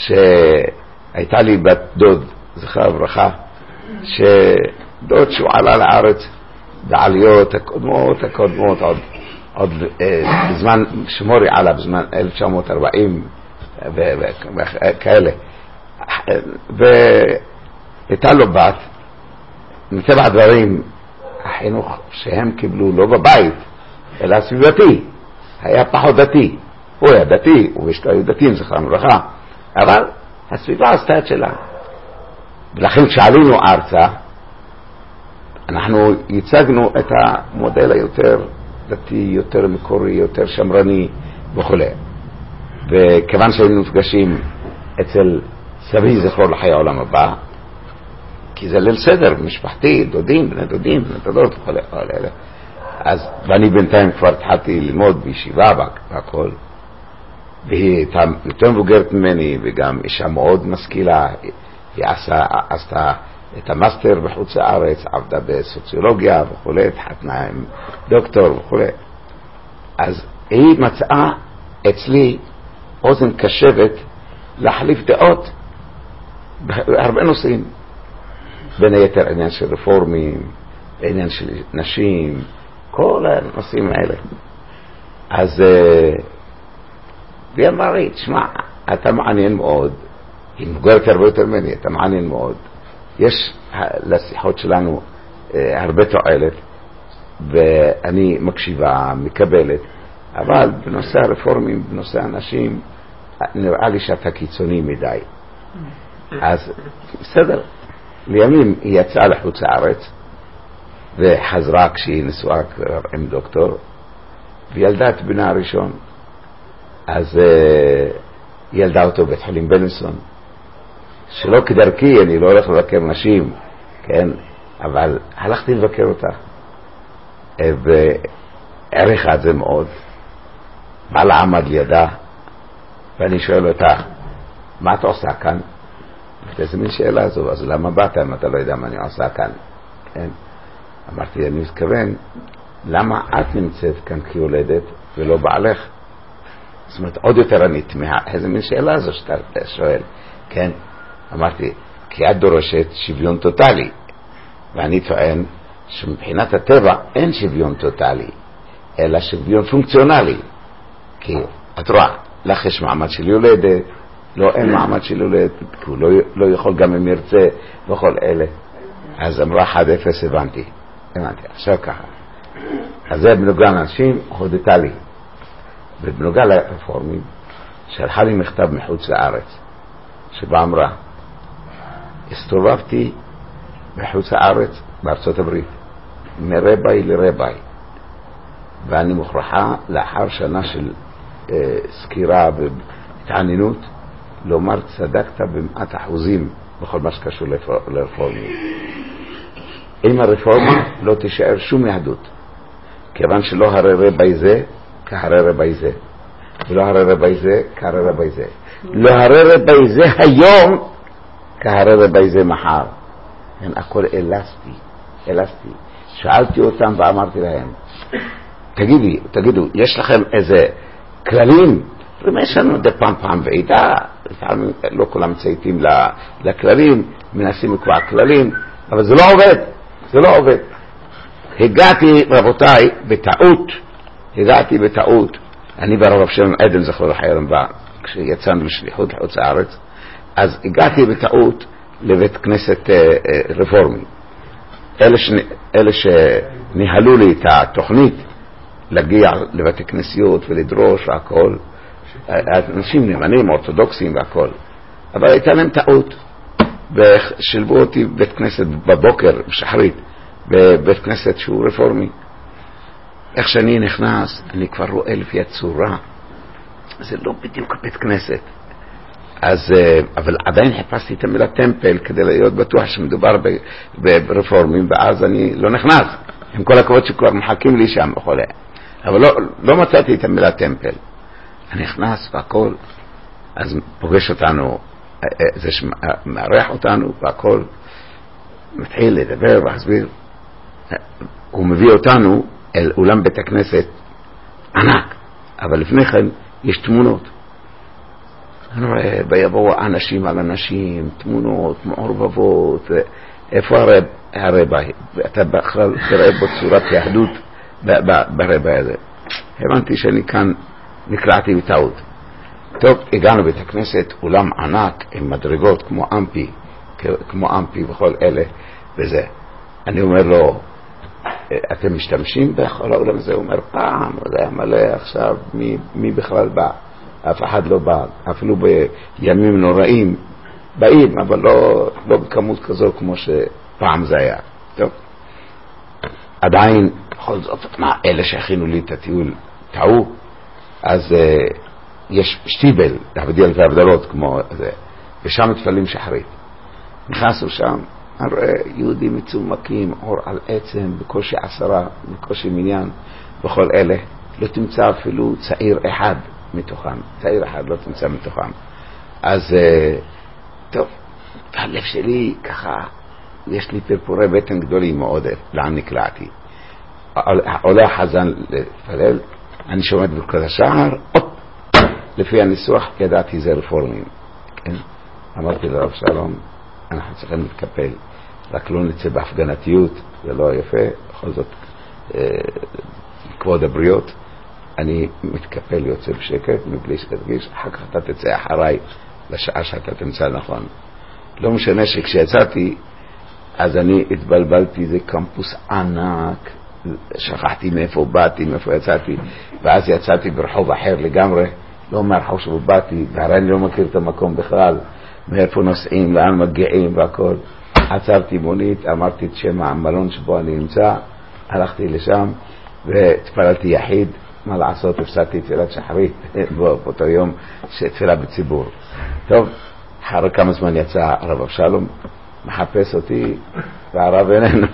שהייתה לי בת דוד, זכרה וברכה, שדוד שהוא עלה לארץ בעליות הקודמות, הקודמות עוד, עוד אה, בזמן שמורי עלה, בזמן אלף תשע מאות ארבעים וכאלה, והייתה לו בת, מטבע הדברים החינוך שהם קיבלו לא בבית אלא סביבתי היה פחות דתי. הוא היה דתי, הוא ואשתו היו דתיים, זכרם וברכה, אבל הסביבה עשתה את שלה. ולכן כשעלינו ארצה אנחנו ייצגנו את המודל היותר דתי, יותר מקורי, יותר שמרני וכו'. וכיוון שהיינו נפגשים אצל סבי זכרו לחיי העולם הבא, כי זה ליל סדר משפחתי, דודים, בני דודים, בני דודות וכו', אז, ואני בינתיים כבר התחלתי ללמוד בישיבה והכל, והיא הייתה יותר מבוגרת ממני, וגם אישה מאוד משכילה, היא עשה, עשתה את המאסטר בחוץ לארץ, עבדה בסוציולוגיה וכו', התחתנה עם דוקטור וכו'. אז היא מצאה אצלי אוזן קשבת להחליף דעות בהרבה נושאים, בין היתר עניין של רפורמים, עניין של נשים, כל הנושאים האלה. אז והיא אמרה לי, תשמע, אתה מעניין מאוד, היא מבוגרת הרבה יותר ממני, אתה מעניין מאוד, יש לשיחות שלנו הרבה תועלת, ואני מקשיבה, מקבלת, אבל בנושא הרפורמים, בנושא הנשים, נראה לי שאתה קיצוני מדי. אז בסדר, לימים היא יצאה לחוץ לארץ, וחזרה כשהיא נשואה כבר עם דוקטור, וילדה את בנה הראשון. אז היא ילדה אותו בית חולים בלינסון, שלא כדרכי, אני לא הולך לבקר נשים, כן, אבל הלכתי לבקר אותה, ועריכה את זה מאוד. בעלה עמד לידה, ואני שואל אותה, מה אתה עושה כאן? איזה מין שאלה הזו, אז למה באת אם אתה לא יודע מה אני עושה כאן? כן? אמרתי, אני מתכוון, למה את נמצאת כאן כיולדת ולא בעלך? זאת אומרת, עוד יותר אני תמהה, איזה מין שאלה הזו שאתה שואל, כן? אמרתי, כי את דורשת שוויון טוטלי, ואני טוען שמבחינת הטבע אין שוויון טוטלי, אלא שוויון פונקציונלי. כי את רואה, לך יש מעמד של יולדת, לא אין מעמד של יולדת, כי הוא לא, לא יכול גם אם ירצה בכל אלה. אז אמרה אחד אפס, הבנתי, הבנתי, עכשיו ככה. אז זה בנוגע לאנשים, הודתה לי. ובנוגע לרפורמים, שלחה לי מכתב מחוץ לארץ, שבה אמרה, הסתובבתי בחוץ לארץ, בארצות הברית, מרבי לרבי, ואני מוכרחה לאחר שנה של אה, סקירה והתעניינות, לומר צדקת במאת אחוזים בכל מה שקשור לרפורמים. עם הרפורמה לא תישאר שום יהדות, כיוון שלא הרי רבי זה כהרי רבי זה, ולא הרי רבי זה כהרי רבי זה, לא הרי רבי זה היום כהרי רבי זה מחר. הם הכל אלסטי, אלסטי. שאלתי אותם ואמרתי להם, תגידי, תגידו, יש לכם איזה כללים? יש לנו די פעם פעם ועידה, לא כולם צייתים לכללים, מנסים לקבוע כללים, אבל זה לא עובד, זה לא עובד. הגעתי, רבותיי, בטעות, הגעתי בטעות, אני והרב שלום עדן זכרו לחיי רמב"ם, כשיצאנו לשליחות לחוץ לארץ, אז הגעתי בטעות לבית כנסת רפורמי. אלה, ש... אלה שניהלו לי את התוכנית להגיע לבתי כנסיות ולדרוש והכל, אנשים נאמנים, אורתודוקסים והכל, אבל הייתה להם טעות, ושלבו אותי בבית כנסת בבוקר, בשחרית, בבית כנסת שהוא רפורמי. איך שאני נכנס, אני כבר רואה לפי הצורה, זה לא בדיוק בית כנסת. אז, אבל עדיין חיפשתי את המילה טמפל כדי להיות בטוח שמדובר ברפורמים, ואז אני לא נכנס, עם כל הכבוד שכבר מחכים לי שם וכו'. אבל לא, לא מצאתי את המילה טמפל. אני נכנס והכל, אז פוגש אותנו, זה שמערך אותנו והכל, מתחיל לדבר והסביר. הוא מביא אותנו אל אולם בית הכנסת ענק, אבל לפני כן יש תמונות. אני רואה, ויבואו אנשים על אנשים, תמונות, מעורבבות, איפה הרב, הרבי? אתה בכלל תראה בו צורת יהדות ברבי הזה. הבנתי שאני כאן נקלעתי בטעות. טוב, הגענו בית הכנסת, אולם ענק עם מדרגות כמו אמפי, כמו אמפי וכל אלה, וזה. אני אומר לו, אתם משתמשים בכל העולם הזה? הוא אומר, פעם, זה היה מלא, עכשיו, מי, מי בכלל בא? אף אחד לא בא, אפילו בימים נוראים באים, אבל לא, לא בכמות כזו כמו שפעם זה היה. טוב. עדיין, בכל זאת, מה, אלה שהכינו לי את הטיול טעו, אז uh, יש שטיבל, להבדיל את ההבדלות כמו זה, ושם מתפלים שחרית. נכנסו שם, אני רואה יהודים מצומקים, אור על עצם, בקושי עשרה, בקושי מניין, בכל אלה. לא תמצא אפילו צעיר אחד מתוכם, צעיר אחד לא תמצא מתוכם. אז טוב, הלב שלי ככה, יש לי פרפורי בטן גדולים מאוד, לאן נקלעתי. עולה החזן לפלל, אני שומע ברכת השער, לפי הניסוח ידעתי זה רפורמים. כן? אמרתי לרב שלום, אנחנו צריכים להתקפל, רק לא נצא בהפגנתיות, זה לא יפה, בכל זאת כבוד הבריות, אני מתקפל יוצא בשקט, מבלי שתרגיש, אחר כך אתה תצא אחריי לשעה שאתה תמצא נכון. לא משנה שכשיצאתי, אז אני התבלבלתי, זה קמפוס ענק, שכחתי מאיפה באתי, מאיפה יצאתי, ואז יצאתי ברחוב אחר לגמרי, לא מהרחוב שבו באתי, והרי אני לא מכיר את המקום בכלל, מאיפה נוסעים, לאן מגיעים והכל. עצרתי מונית, אמרתי את שם המלון שבו אני נמצא, הלכתי לשם והתפללתי יחיד. מה לעשות, הפסדתי תפילת שחרית באותו יום שתפילה בציבור. טוב, אחרי כמה זמן יצא הרב אבשלום, מחפש אותי, והרב איננו.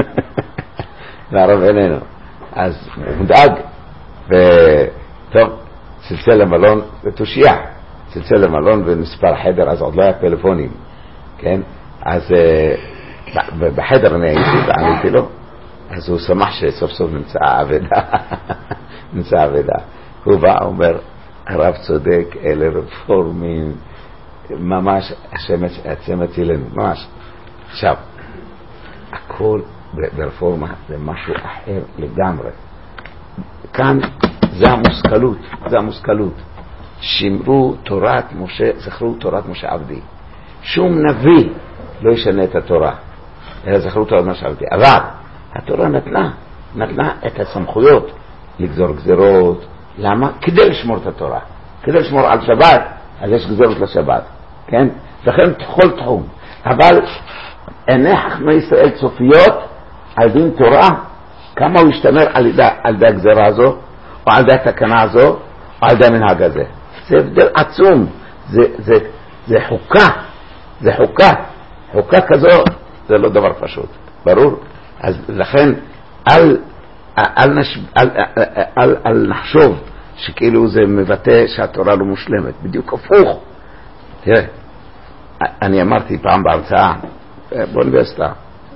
והרב איננו. אז הוא דאג, וטוב, צלצל למלון, ותושיע, צלצל למלון ומספר חדר, אז עוד לא היה פלאפונים, כן? אז בחדר אני הייתי, ועניתי לו, אז הוא שמח שסוף סוף נמצא עבדה, נמצא עבדה. הוא בא, אומר, הרב צודק, אלה רפורמים, ממש השם הצילנו, ממש. עכשיו, הכל ברפורמה זה משהו אחר לגמרי. כאן זה המושכלות, זה המושכלות. שמרו תורת משה, זכרו תורת משה עבדי. שום נביא לא ישנה את התורה, אלא זכרו תורת משה עבדי. אבל התורה נתנה, נתנה את הסמכויות לגזור גזרות. למה? כדי לשמור את התורה, כדי לשמור על שבת, אז יש גזרות לשבת, כן? לכן בכל תחום. אבל עיני חכמי ישראל צופיות על דין תורה, כמה הוא ישתמר על ידי, על ידי הגזרה הזו, או על ידי התקנה הזו, או על ידי המנהג הזה. זה הבדל עצום, זה, זה, זה חוקה, זה חוקה, חוקה כזו, זה לא דבר פשוט, ברור? אז לכן, אל, אל, נש, אל, אל, אל, אל נחשוב שכאילו זה מבטא שהתורה לא מושלמת, בדיוק הפוך. תראה, אני אמרתי פעם בהרצאה, באוניברסיטה,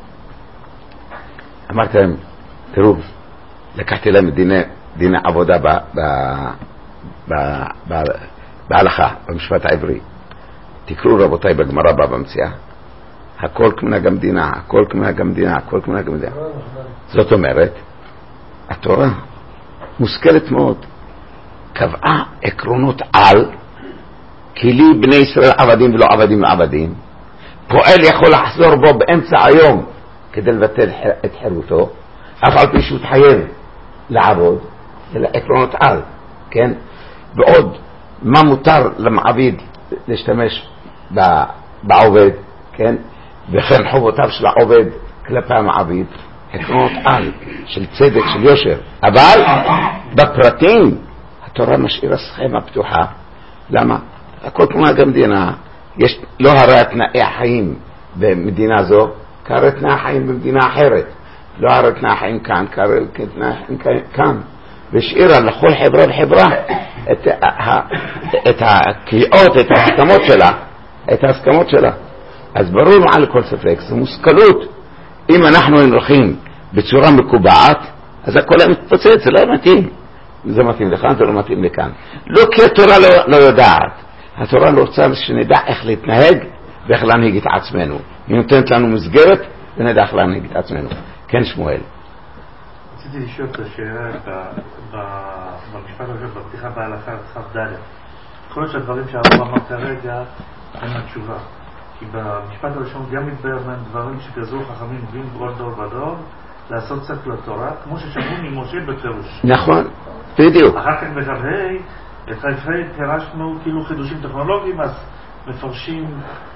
אמרתי להם, תראו, לקחתי להם דיני, דיני עבודה ב, ב, ב, ב, בהלכה, במשפט העברי. תקראו רבותיי בגמרא במציאה, הכל כמנהג המדינה, הכל כמנהג המדינה, הכל כמנהג המדינה. זאת אומרת, התורה מושכלת מאוד, קבעה עקרונות על, כי לי בני ישראל עבדים ולא עבדים לעבדים, פועל יכול לחזור בו באמצע היום כדי לבטל את חירותו, אף על פי שהוא תחייב לעבוד, אלא עקרונות על, כן? ועוד, מה מותר למעביד להשתמש בעובד, כן? וכן חובותיו של העובד כלפי המעביד, עקרונות על של צדק, של יושר. אבל בפרטים התורה משאירה סכמה פתוחה. למה? הכל כמנהג המדינה, יש לא הרי תנאי החיים במדינה זו כהרי תנאי החיים במדינה אחרת, לא הרי תנאי החיים כאן כהרי תנאי החיים כאן, והשאירה לכל חברה וחברה את, את הקריאות, את ההסכמות שלה, את ההסכמות שלה. אז ברור מעל כל ספק, זה מושכלות. אם אנחנו הולכים בצורה מקובעת, אז הכל מתפוצץ, זה לא מתאים. זה מתאים לכאן, זה לא מתאים לכאן. לא כי התורה לא, לא יודעת. התורה לא רוצה שנדע איך להתנהג ואיך להנהיג את עצמנו. היא נותנת לנו מסגרת ונדע איך להנהיג את עצמנו. כן, שמואל. רציתי לשאול את השאלה במשפט הזה, בפתיחה בהלכה, צחף ד'. יכול להיות שהדברים שהרב אמר כרגע אין התשובה. כי במשפט הראשון גם מתבהר מהם דברים שגזרו חכמים בין כל דור ודור לעשות ספר לתורה, כמו ששמעו ממשה בפירוש. נכון, בדיוק. אחר כך בקו ה' את ה' פירשנו כאילו חידושים טכנולוגיים, אז מפרשים...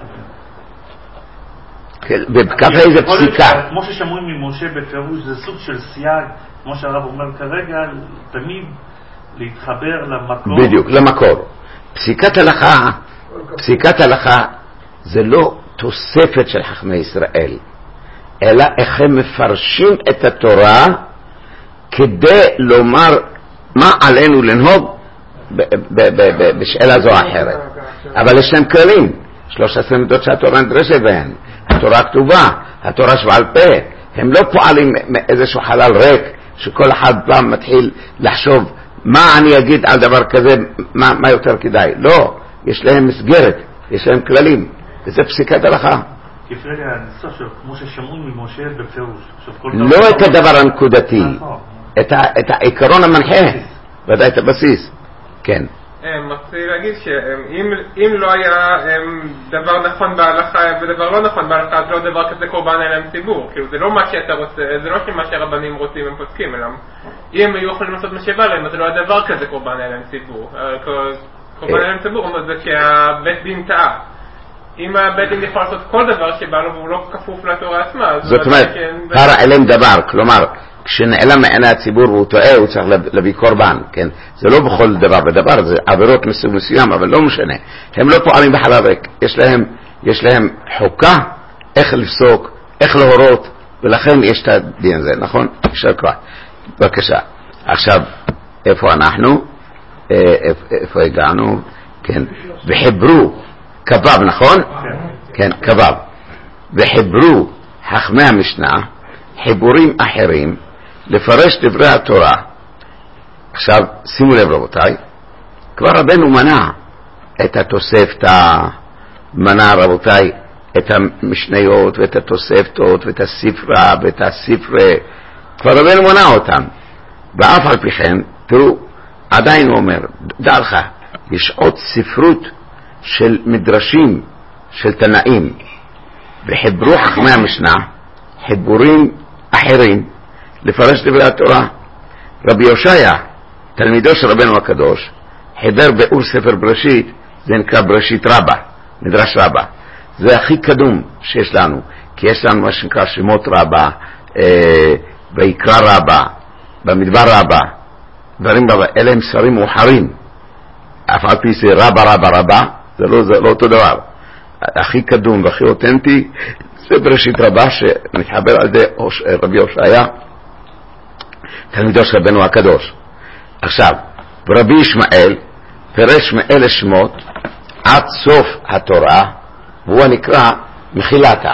בקו ה' זה פסיקה. כמו ששמעו ממשה בפירוש זה סוג של סייג, כמו שהרב אומר כרגע, תמיד להתחבר למקור. בדיוק, למקור. פסיקת הלכה, פסיקת הלכה זה לא תוספת של חכמי ישראל, אלא איך הם מפרשים את התורה כדי לומר מה עלינו לנהוג בשאלה זו אחרת. אבל יש להם כללים, שלוש עשרה מידות שהתורה נדרשת בהן, התורה כתובה, התורה שבעל פה. הם לא פועלים מאיזשהו חלל ריק שכל אחד פעם מתחיל לחשוב מה אני אגיד על דבר כזה, מה, מה יותר כדאי. לא, יש להם מסגרת, יש להם כללים, וזה פסיקת הלכה. כמו ששמעו ממשה בפירוש, לא את הדבר הנקודתי, את העיקרון המנחה, ודאי את הבסיס. כן. רציתי להגיד שאם לא היה דבר נכון בהלכה ודבר לא נכון בהלכה, אז לא דבר כזה קורבן אליהם ציבור. כאילו זה לא מה שאתה רוצה, זה לא שמה שהרבנים רוצים הם פוסקים אליהם. אם הם היו יכולים לעשות מה שבא להם, אז לא היה דבר כזה קורבן אליהם ציבור. קורבן אליהם ציבור זה שהבית דין טעה. אם הבית דין יכול לעשות כל דבר שבא לו והוא לא כפוף לתורה עצמה, זאת אומרת, פרה אליהם דבר, כלומר כשנעלם מעיני הציבור והוא טועה, הוא צריך להביא קורבן, כן? זה לא בכל דבר ודבר, זה עבירות מסוג מסוים, אבל לא משנה. הם לא פועלים בחלל ריק. יש להם, יש להם חוקה, איך לפסוק, איך להורות, ולכן יש את הדין הזה, נכון? יישר כוח. בבקשה. עכשיו, איפה אנחנו? איפה הגענו? כן. וחיברו, כבב, נכון? כן, כבב. וחיברו חכמי המשנה, חיבורים אחרים, לפרש דברי התורה. עכשיו שימו לב רבותיי, כבר רבנו מנה את התוספתא, מנה רבותיי את המשניות ואת התוספתות ואת הספרה ואת הספרי, כבר רבנו מנה אותם, ואף על פי כן תראו עדיין הוא אומר, דע לך, יש עוד ספרות של מדרשים של תנאים, וחיברו חכמי המשנה חיבורים אחרים לפרש דברי התורה. רבי יושעיה, תלמידו של רבנו הקדוש, חיבר באור ספר בראשית, זה נקרא בראשית רבה, מדרש רבה. זה הכי קדום שיש לנו, כי יש לנו מה שנקרא שמות רבה, אה, ויקרא רבה, במדבר רבה, דברים רבה, אלה הם ספרים מאוחרים. אף על פי זה רבה רבה רבה, זה לא, זה לא אותו דבר. הכי קדום והכי אותנטי זה בראשית רבה, שמתחבר על ידי רבי יושעיה, תלמידו של רבנו הקדוש. עכשיו, רבי ישמעאל פירש מאלה שמות עד סוף התורה, והוא נקרא מחילתה.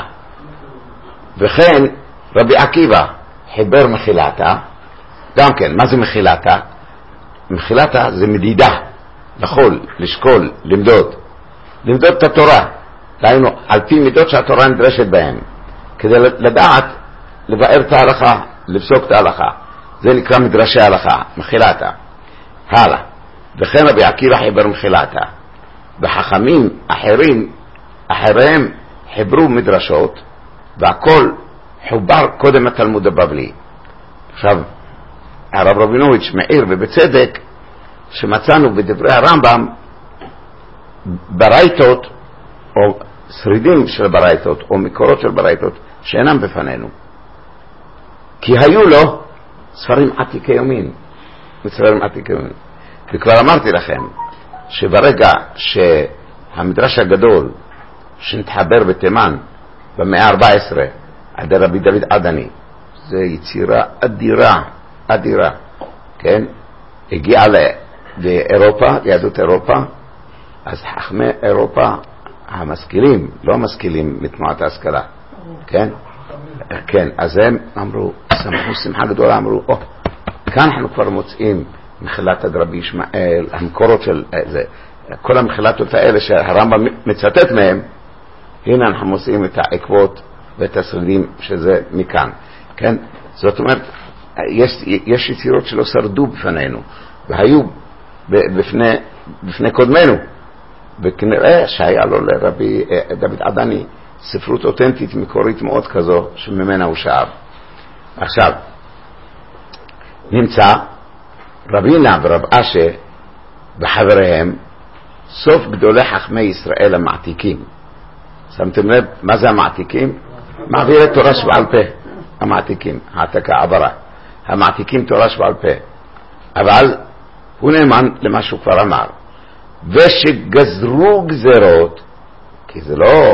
וכן רבי עקיבא חיבר מחילתה, גם כן, מה זה מחילתה? מחילתה זה מדידה, לחול, לשקול, למדוד, למדוד את התורה, דהיינו על פי מידות שהתורה נדרשת בהן, כדי לדעת לבאר את ההלכה, לפסוק את ההלכה. זה נקרא מדרשי ההלכה, מחילתה. הלאה. וכן רבי עקיבא חיבר מחילתה, וחכמים אחרים אחריהם חיברו מדרשות, והכל חובר קודם התלמוד הבבלי. עכשיו הרב רבינוביץ' מעיר ובצדק שמצאנו בדברי הרמב"ם ברייתות או שרידים של ברייתות או מקורות של ברייתות שאינם בפנינו, כי היו לו ספרים עתיקי יומין, ספרים עתיקי יומין. וכבר אמרתי לכם שברגע שהמדרש הגדול שנתחבר בתימן במאה ה-ארבע עשרה על רבי דוד עדני, זה יצירה אדירה אדירה, כן? הגיעה לאירופה, ליהדות אירופה, אז חכמי אירופה המשכילים, לא המשכילים מתנועת ההשכלה, כן? כן, אז הם אמרו, שמחו שמחה גדולה, אמרו, או, כאן אנחנו כבר מוצאים מחילת רבי ישמעאל, המקורות של זה, כל המחילתות האלה שהרמב"ם מצטט מהם, הנה אנחנו מוצאים את העקבות ואת השרידים שזה מכאן, כן? זאת אומרת, יש, יש יצירות שלא שרדו בפנינו, והיו בפני, בפני קודמנו, וכנראה שהיה לו לרבי דוד עדני ספרות אותנטית מקורית מאוד כזו שממנה הוא שאב. עכשיו נמצא רבינה ורב אשה וחבריהם סוף גדולי חכמי ישראל המעתיקים. שמתם לב מה זה המעתיקים? מעבירי תורה שבעל פה, המעתיקים, העתקה, עברה, המעתיקים תורה שבעל פה. אבל הוא נאמן למה שהוא כבר אמר, ושגזרו גזרות, כי זה לא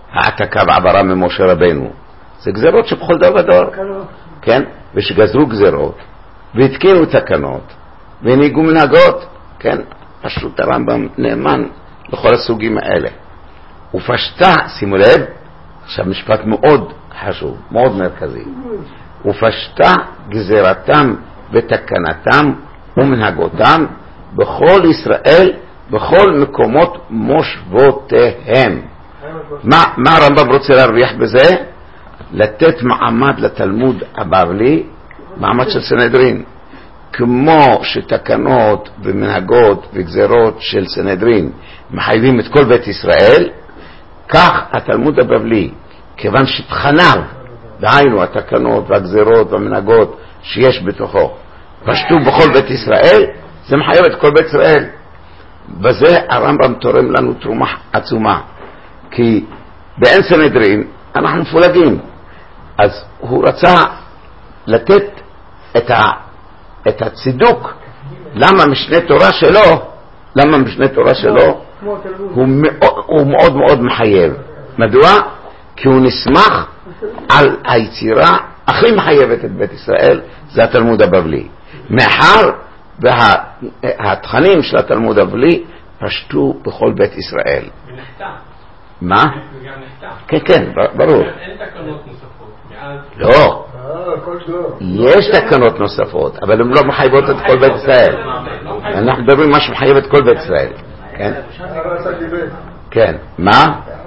העתקה ועברה ממשה רבנו. זה גזרות שבכל דור ודור, כן? ושגזרו גזרות והתקינו תקנות והנהיגו מנהגות, כן? פשוט הרמב"ם נאמן לכל הסוגים האלה. ופשטה, שימו לב, עכשיו משפט מאוד חשוב, מאוד מרכזי, ופשטה גזרתם ותקנתם ומנהגותם בכל ישראל, בכל מקומות מושבותיהם. מה, מה הרמב"ם רוצה להרוויח בזה? לתת מעמד לתלמוד הבבלי, מעמד של סנהדרין. כמו שתקנות ומנהגות וגזרות של סנהדרין מחייבים את כל בית ישראל, כך התלמוד הבבלי, כיוון שתכניו, דהיינו התקנות והגזרות והמנהגות שיש בתוכו, פשטו בכל בית ישראל, זה מחייב את כל בית ישראל. בזה הרמב"ם תורם לנו תרומה עצומה, כי באין סנהדרין אנחנו מפולגים. אז הוא רצה לתת את, ה, את הצידוק למה משנה תורה שלו, למה משנה תורה שלו הוא מאוד, הוא מאוד מאוד מחייב. מדוע? כי הוא נסמך על היצירה הכי מחייבת את בית ישראל, זה התלמוד הבבלי. מאחר והתכנים של התלמוד הבבלי פשטו בכל בית ישראל. ונחתם. מה? וגם נחתם. כן, כן, ברור. אין תקנות נוספות. מאז... לא. יש תקנות נוספות, אבל הן לא מחייבות את כל בית ישראל. אנחנו מדברים מה שמחייב את כל בית ישראל. כן? כן. מה?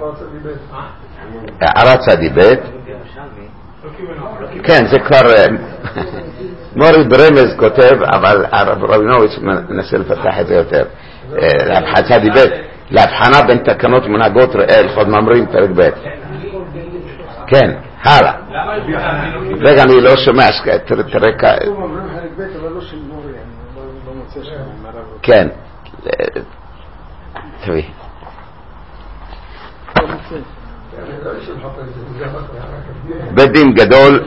הערת צדי בית. כן, זה כבר מורי ברמז כותב, אבל הרב רבינוביץ' מנסה לפתח את זה יותר. להבחנה צדי בית, להבחנה בין תקנות ומנהגות ראה הלכות ממרים פרק ב'. כן, הלאה. רגע, אני לא שומע, תראה כאן. כן. תביא. בית דין גדול,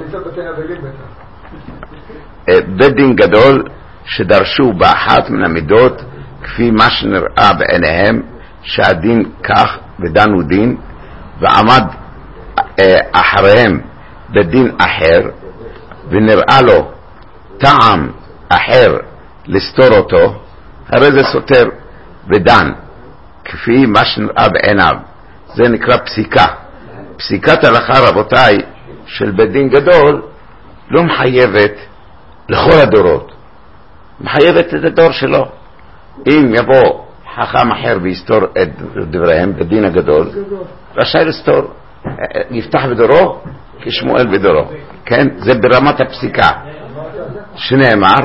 בית דין גדול שדרשו באחת מן המידות כפי מה שנראה בעיניהם שהדין כך ודנו דין, ועמד אחריהם בדין אחר ונראה לו טעם אחר לסתור אותו, הרי זה סותר ודן כפי מה שנראה בעיניו. זה נקרא פסיקה. פסיקת הלכה, רבותיי, של בית דין גדול לא מחייבת לכל הדורות, מחייבת את הדור שלו. אם יבוא חכם אחר ויסתור את דבריהם בדין הגדול, רשאי לסתור, יפתח בדורו כשמואל בדורו. כן, זה ברמת הפסיקה. שנאמר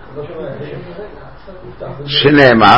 שנאמר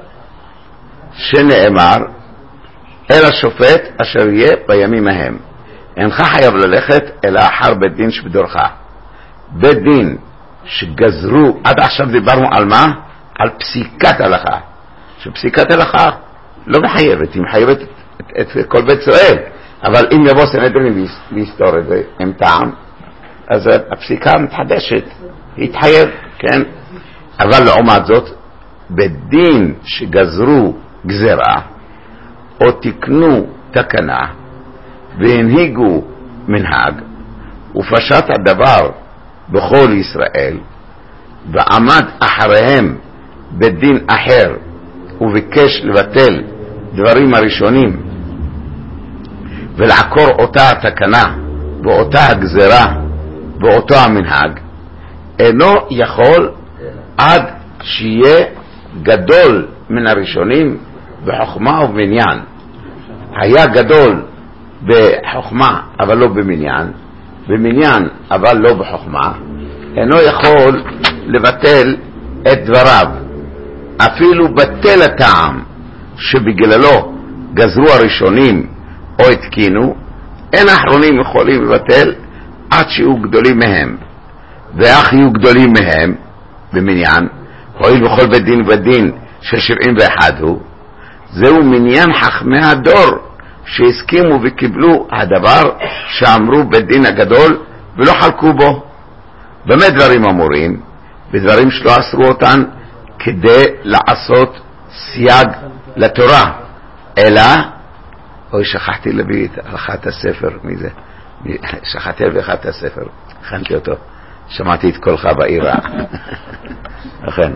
שנאמר אל השופט אשר יהיה בימים ההם, אינך חייב ללכת אלא אחר בית דין שבדורך. בית דין שגזרו, עד עכשיו דיברנו על מה? על פסיקת הלכה, שפסיקת הלכה לא מחייבת, היא מחייבת את, את, את כל בית ישראל, אבל אם יבוא סנהדרין ויסתור את זה עם טעם, אז הפסיקה מתחדשת, היא תחייב, כן? אבל לעומת זאת, בית דין שגזרו גזרה או תקנו תקנה והנהיגו מנהג ופשט הדבר בכל ישראל, ועמד אחריהם בדין אחר וביקש לבטל דברים הראשונים ולעקור אותה התקנה ואותה הגזרה ואותו המנהג, אינו יכול עד שיהיה גדול מן הראשונים בחוכמה ובמניין. היה גדול בחוכמה אבל לא במניין, במניין אבל לא בחוכמה, אינו יכול לבטל את דבריו, אפילו בטל הטעם שבגללו גזרו הראשונים או התקינו, אין האחרונים יכולים לבטל עד שיהיו גדולים מהם. ואך יהיו גדולים מהם במניין, הואיל בכל בית דין ודין של שבעים ואחד הוא, זהו מניין חכמי הדור שהסכימו וקיבלו הדבר שאמרו בית דין הגדול ולא חלקו בו. במה דברים אמורים? בדברים שלא אסרו אותן כדי לעשות סייג לתורה, אלא אוי, שכחתי להביא את הספר, מי זה? שכחתי להביא את הספר, הכנתי אותו, שמעתי את קולך בעירה. לכן.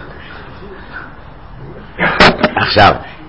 עכשיו,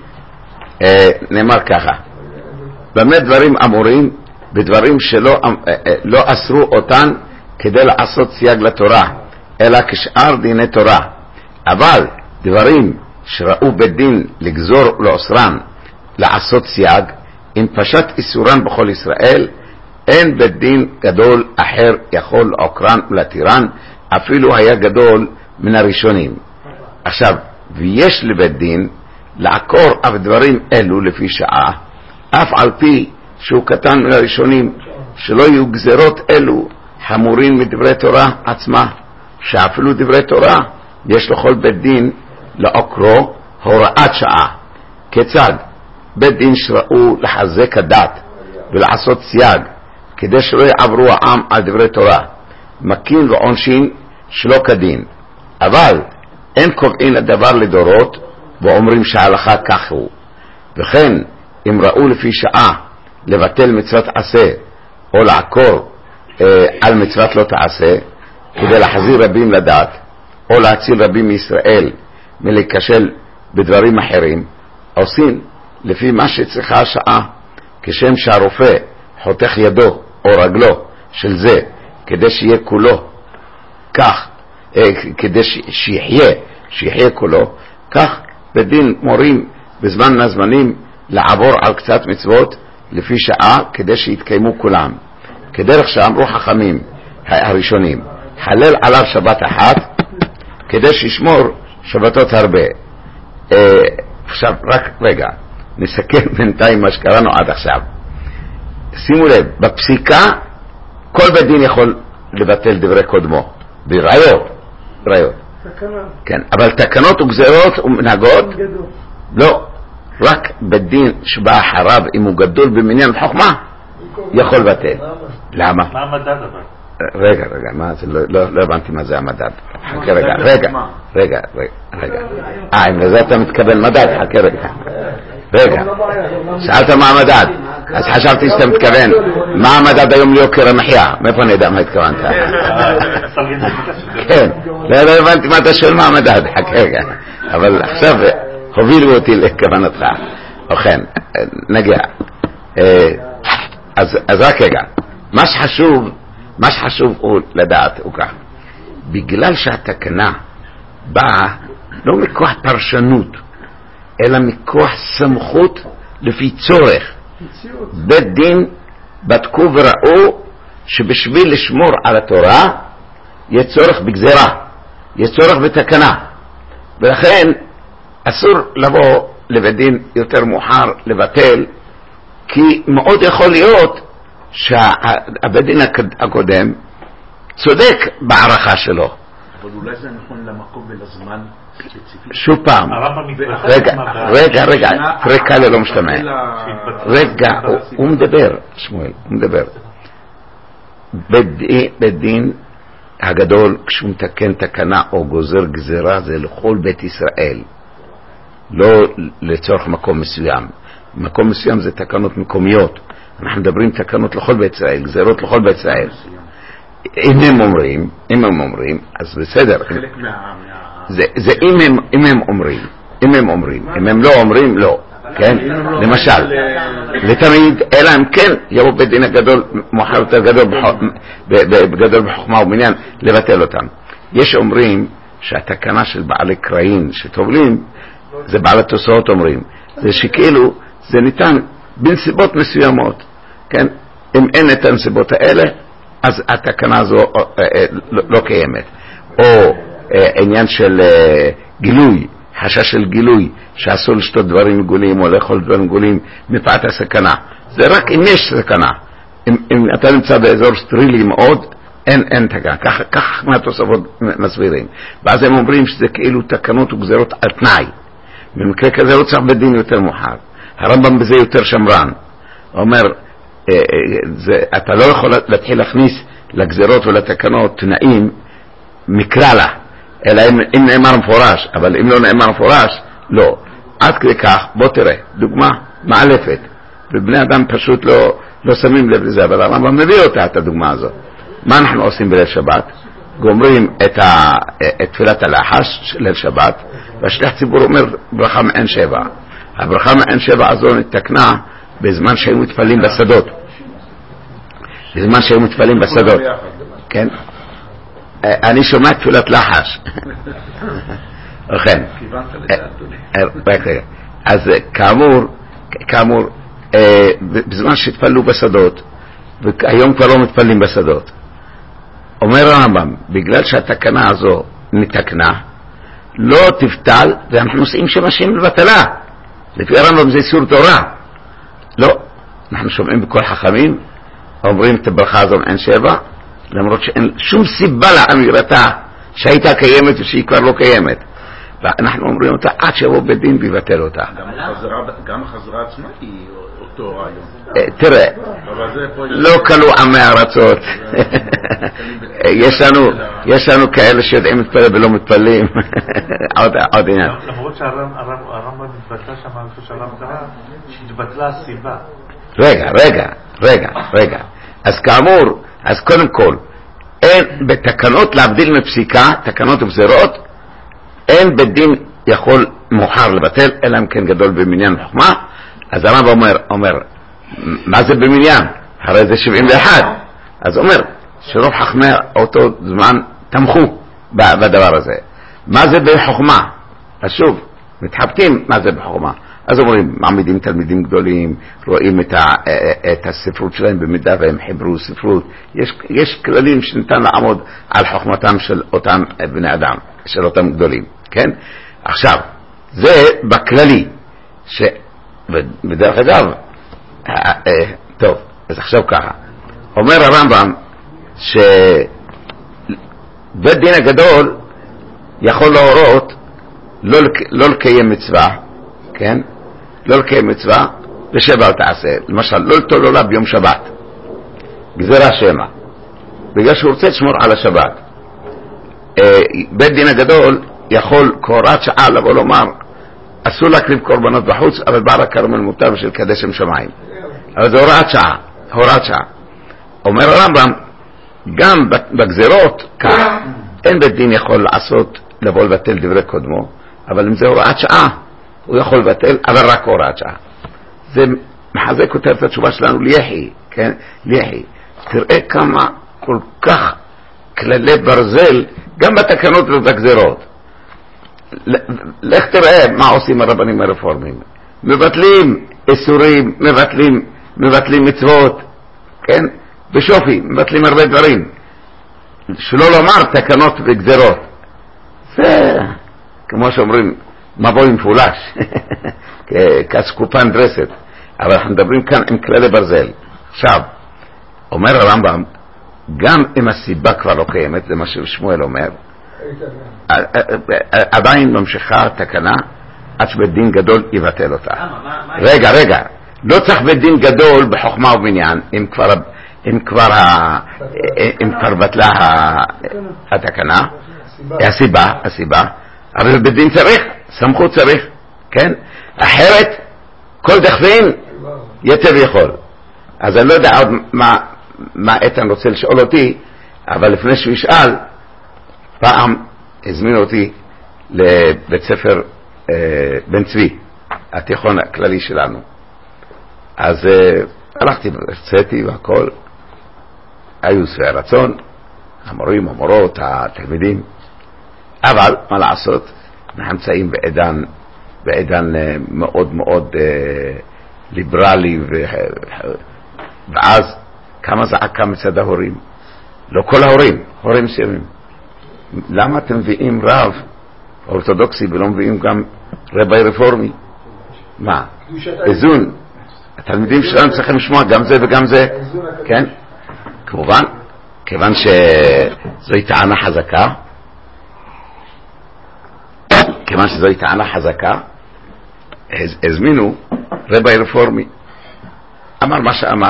נאמר ככה, באמת דברים אמורים, בדברים שלא לא אסרו אותן כדי לעשות סייג לתורה, אלא כשאר דיני תורה. אבל דברים שראו בדין לגזור לאוסרן לעשות סייג, אם פשט איסורן בכל ישראל, אין בית דין גדול אחר יכול לעוקרן ולתירן, אפילו היה גדול מן הראשונים. עכשיו, ויש לבית דין לעקור אף דברים אלו לפי שעה, אף על פי שהוא קטן מן הראשונים, שלא יהיו גזרות אלו חמורים מדברי תורה עצמה, שאפילו דברי תורה יש לכל בית דין לעוקרו הוראת שעה. כיצד? בית דין שראו לחזק הדת ולעשות סייג כדי שלא יעברו העם על דברי תורה, מקין ועונשין שלא כדין, אבל אין קובעים הדבר לדורות ואומרים שההלכה כך הוא. וכן אם ראו לפי שעה לבטל מצוות עשה או לעקור אה, על מצוות לא תעשה כדי להחזיר רבים לדת או להציל רבים מישראל מלהיכשל בדברים אחרים, עושים לפי מה שצריכה השעה, כשם שהרופא חותך ידו או רגלו של זה כדי שיהיה כולו כך, אה, כדי שיחיה שיחיה כולו, כך בדין מורים בזמן מהזמנים לעבור על קצת מצוות לפי שעה כדי שיתקיימו כולם, כדרך שאמרו חכמים הראשונים, חלל עליו שבת אחת כדי שישמור שבתות הרבה. אה, עכשיו רק רגע נסכם בינתיים מה שקראנו עד עכשיו. שימו לב, בפסיקה כל בית דין יכול לבטל דברי קודמו בראיות, בראיות. כן, אבל תקנות וגזרות ומנהגות לא, רק בית דין שבא אחריו אם הוא גדול במניין חוכמה יכול לבטל. למה? מה המדד אבל? רגע, רגע, מה זה? לא, לא, לא הבנתי מה זה המדד. חכה רגע, רגע, רגע, רגע. אה, אם לזה אתה מתכוון מדד, חכה רגע. רגע, שאלת מה המדד, אז חשבתי שאתה מתכוון מה המדד היום ליוקר המחיה, מאיפה אני יודע מה התכוונת? כן, לא הבנתי מה אתה שואל מה המדד, חכה רגע, אבל עכשיו הובילו אותי לכוונתך. ובכן, נגיע. אז רק רגע, מה שחשוב, מה שחשוב הוא לדעת הוא כך, בגלל שהתקנה באה לא מכוח פרשנות אלא מכוח סמכות לפי צורך, בית דין בדקו וראו שבשביל לשמור על התורה יש צורך בגזרה, יש צורך בתקנה, ולכן אסור לבוא לבית דין יותר מאוחר לבטל, כי מאוד יכול להיות שהבית דין הקודם צודק בערכה שלו. אבל אולי זה נכון למקום ולזמן ספציפי. שוב פעם, רגע, רגע, רגע, רקע ללא משתמע. רגע, הוא מדבר, שמואל, הוא מדבר. בית דין הגדול, כשהוא מתקן תקנה או גוזר גזרה, זה לכל בית ישראל, לא לצורך מקום מסוים. מקום מסוים זה תקנות מקומיות. אנחנו מדברים תקנות לכל בית ישראל, גזרות לכל בית ישראל. אם הם אומרים, אם הם אומרים, אז בסדר. זה, זה אם הם, אם הם אומרים, אם הם אומרים, אם הם לא אומרים, לא. כן? למשל, לתמיד, אלא אם כן, יבוא בית דין הגדול, מוחר יותר גדול בחוכמה ובניין, לבטל אותם. יש אומרים שהתקנה של בעלי קראים שטובלים, זה בעלי תוסעות אומרים, זה שכאילו, זה ניתן בנסיבות מסוימות, כן? אם אין את הנסיבות האלה, אז התקנה הזו לא קיימת. או עניין של גילוי, חשש של גילוי, שאסור לשתות דברים מגולים או לאכול דברים מגולים מפאת הסכנה. זה רק אם יש סכנה. אם, אם אתה נמצא באזור סטרילי מאוד, אין, אין תקנה. כך, כך מהתוספות מסבירים. ואז הם אומרים שזה כאילו תקנות וגזרות על תנאי. במקרה כזה לא צריך בדין יותר מאוחר. הרמב"ם בזה יותר שמרן. הוא אומר, זה, אתה לא יכול להתחיל להכניס לגזרות ולתקנות תנאים מקרלה, אלא אם, אם נאמר מפורש, אבל אם לא נאמר מפורש, לא. עד כדי כך, בוא תראה, דוגמה מאלפת. ובני אדם פשוט לא, לא שמים לב לזה, אבל הרמב"ם מביא אותה, את הדוגמה הזאת. מה אנחנו עושים בליל שבת? גומרים את, ה, את תפילת הלחש של ליל שבת, והשליח ציבור אומר ברכה מעין שבע. הברכה מעין שבע הזו נתקנה בזמן שהיו מתפללים בשדות. בזמן שהיו מתפללים בשדות. כן? אני שומע תפילת לחש. וכן. אז כאמור, כאמור, בזמן שהתפללו בשדות, והיום כבר לא מתפללים בשדות, אומר הרמב"ם, בגלל שהתקנה הזו נתקנה, לא תבטל, ואנחנו נושאים שמשאים לבטלה. לפי הרמב"ם זה איסור תורה. לא. אנחנו שומעים בכל חכמים, אומרים את הברכה הזו מעין שבע, למרות שאין שום סיבה לאמירתה שהייתה קיימת ושהיא כבר לא קיימת. ואנחנו אומרים אותה עד שיבוא בית דין ויבטל אותה. גם החזרה עצמה היא אותו רעיון. תראה, לא קלו עמי ארצות. יש לנו כאלה שיודעים להתפלל ולא מתפללים. עוד עניין. למרות שהרמב"ם מתבטלה שם על חושב הרמב"ם קרא, שהתבטלה הסיבה. רגע, רגע, רגע, רגע. אז כאמור, אז קודם כל, אין בתקנות להבדיל מפסיקה, תקנות וגזירות, אין בית דין יכול מאוחר לבטל, אלא אם כן גדול במניין חוכמה. אז הרב אומר, אומר, מה זה במניין? הרי זה שבעים ואחת. אז אומר, שרוב חכמי אותו זמן תמכו בדבר הזה. מה זה בחוכמה? אז שוב, מתחבטים מה זה בחוכמה. אז אומרים, מעמידים תלמידים גדולים, רואים את, ה, את הספרות שלהם במידה והם חיברו ספרות. יש, יש כללים שניתן לעמוד על חוכמתם של אותם בני אדם, של אותם גדולים, כן? עכשיו, זה בכללי, ש... בדרך אגב, טוב, אז עכשיו ככה. אומר הרמב"ם, שבית דין הגדול יכול להורות לא, לא לקיים מצווה, כן? לא לקיים מצווה, ושבע אל תעשה. למשל, לא לטול עולה ביום שבת. גזירה שמה. בגלל שהוא רוצה לשמור על השבת. בית דין הגדול יכול כהוראת שעה לבוא לומר, אסור להקריב קורבנות בחוץ, אבל בעל הכרמל מותר בשביל קדש שם שמיים. אבל זה הוראת שעה. הוראת שעה. אומר הרמב"ם, גם בגזירות, כך, אין בית דין יכול לעשות, לבוא לבטל דברי קודמו, אבל אם זה הוראת שעה, הוא יכול לבטל, אבל רק הוראת שעה. זה מחזק יותר את התשובה שלנו ליחי, כן? ליחי. תראה כמה כל כך כללי ברזל, גם בתקנות ובגזירות. לך תראה מה עושים הרבנים הרפורמים. מבטלים איסורים, מבטלים, מבטלים מצוות, כן? בשופי, מבטלים הרבה דברים. שלא לומר תקנות וגזירות. זה, כמו שאומרים, מבוא עם פולש, כסקופן דרסת. אבל אנחנו מדברים כאן עם כללי ברזל. עכשיו, אומר הרמב"ם, גם אם הסיבה כבר לא קיימת, זה מה ששמואל אומר, עדיין ממשיכה תקנה עד שבית דין גדול יבטל אותה. רגע, רגע, לא צריך בית דין גדול בחוכמה ובניין, אם כבר, אם כבר, אם כבר בטלה התקנה, הסיבה, הסיבה, אבל בית דין צריך, סמכות צריך, כן? אחרת, כל דכפין יתר יכול. אז אני לא יודע עוד מה, מה איתן רוצה לשאול אותי, אבל לפני שהוא ישאל, פעם הזמינו אותי לבית ספר אה, בן צבי, התיכון הכללי שלנו. אז אה, הלכתי והרציתי והכל, היו שבעי רצון, המורים, המורות, התלמידים, אבל מה לעשות, אנחנו נמצאים בעידן, בעידן אה, מאוד מאוד אה, ליברלי, ו... ואז כמה זעקה מצד ההורים, לא כל ההורים, הורים מסוימים, למה אתם מביאים רב אורתודוקסי ולא מביאים גם רבי רפורמי? מה? איזון. התלמידים שלנו צריכים לשמוע גם זה וגם זה, כן? כמובן, כיוון שזוהי טענה חזקה, כיוון שזוהי טענה חזקה, הזמינו רבי רפורמי, אמר מה שאמר.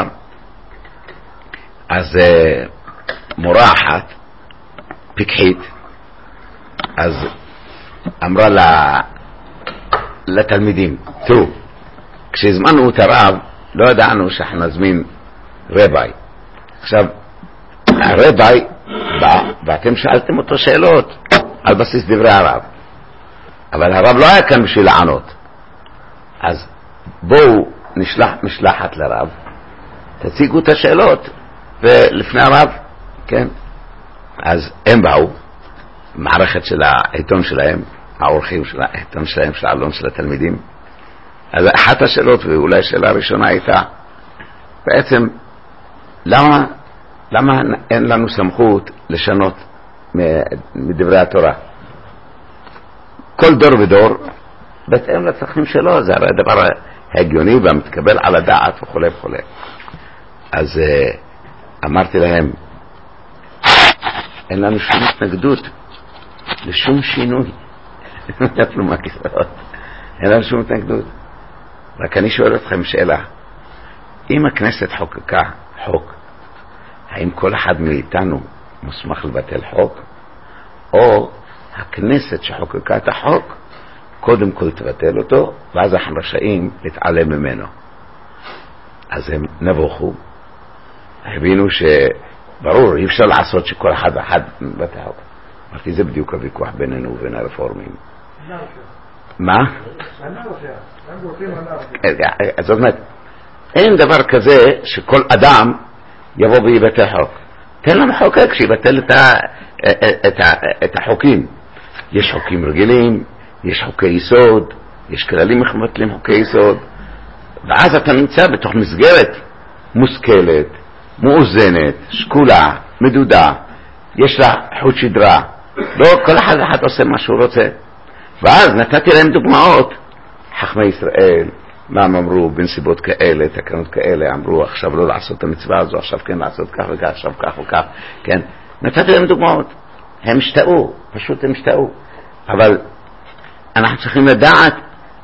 אז מורה אחת, פיקחית, אז אמרה לה, לתלמידים, תראו, כשהזמנו את הרב, לא ידענו שאנחנו נזמין רבי. עכשיו, הרבי, ואתם שאלתם אותו שאלות על בסיס דברי הרב, אבל הרב לא היה כאן בשביל לענות. אז בואו נשלח משלחת לרב, תציגו את השאלות ולפני הרב, כן? אז הם באו, מערכת של העיתון שלהם, האורחים של העיתון שלהם, של העלון של התלמידים. אז אחת השאלות, ואולי השאלה הראשונה הייתה, בעצם, למה, למה אין לנו סמכות לשנות מדברי התורה? כל דור ודור, בהתאם לצרכים שלו, זה הרי הדבר הגיוני והמתקבל על הדעת וכו' וכו'. אז אמרתי להם, אין לנו שום התנגדות לשום שינוי. נפלו מהכיסאות. אין לנו שום התנגדות. רק אני שואל אתכם שאלה. אם הכנסת חוקקה חוק, האם כל אחד מאיתנו מוסמך לבטל חוק? או הכנסת שחוקקה את החוק, קודם כל תבטל אותו, ואז אנחנו רשאים להתעלם ממנו. אז הם נבוכו, הבינו שברור, אי אפשר לעשות שכל אחד ואחד מבטל חוק. אמרתי, זה בדיוק הוויכוח בינינו ובין הרפורמים. מה? זאת אומרת, אין דבר כזה שכל אדם יבוא ויבטל חוק. תן לנו חוקק שיבטל את, ה, את, ה, את החוקים. יש חוקים רגילים, יש חוקי יסוד, יש כללים מבטלים חוקי יסוד, ואז אתה נמצא בתוך מסגרת מושכלת, מאוזנת, שקולה, מדודה, יש לה חוט שדרה, לא כל אחד אחד עושה מה שהוא רוצה. ואז נתתי להם דוגמאות, חכמי ישראל, מה הם אמרו בנסיבות כאלה, תקנות כאלה, אמרו עכשיו לא לעשות את המצווה הזו, עכשיו כן לעשות כך וכך, עכשיו כך וכך, כן, נתתי להם דוגמאות, הם השתאו, פשוט הם השתאו, אבל אנחנו צריכים לדעת,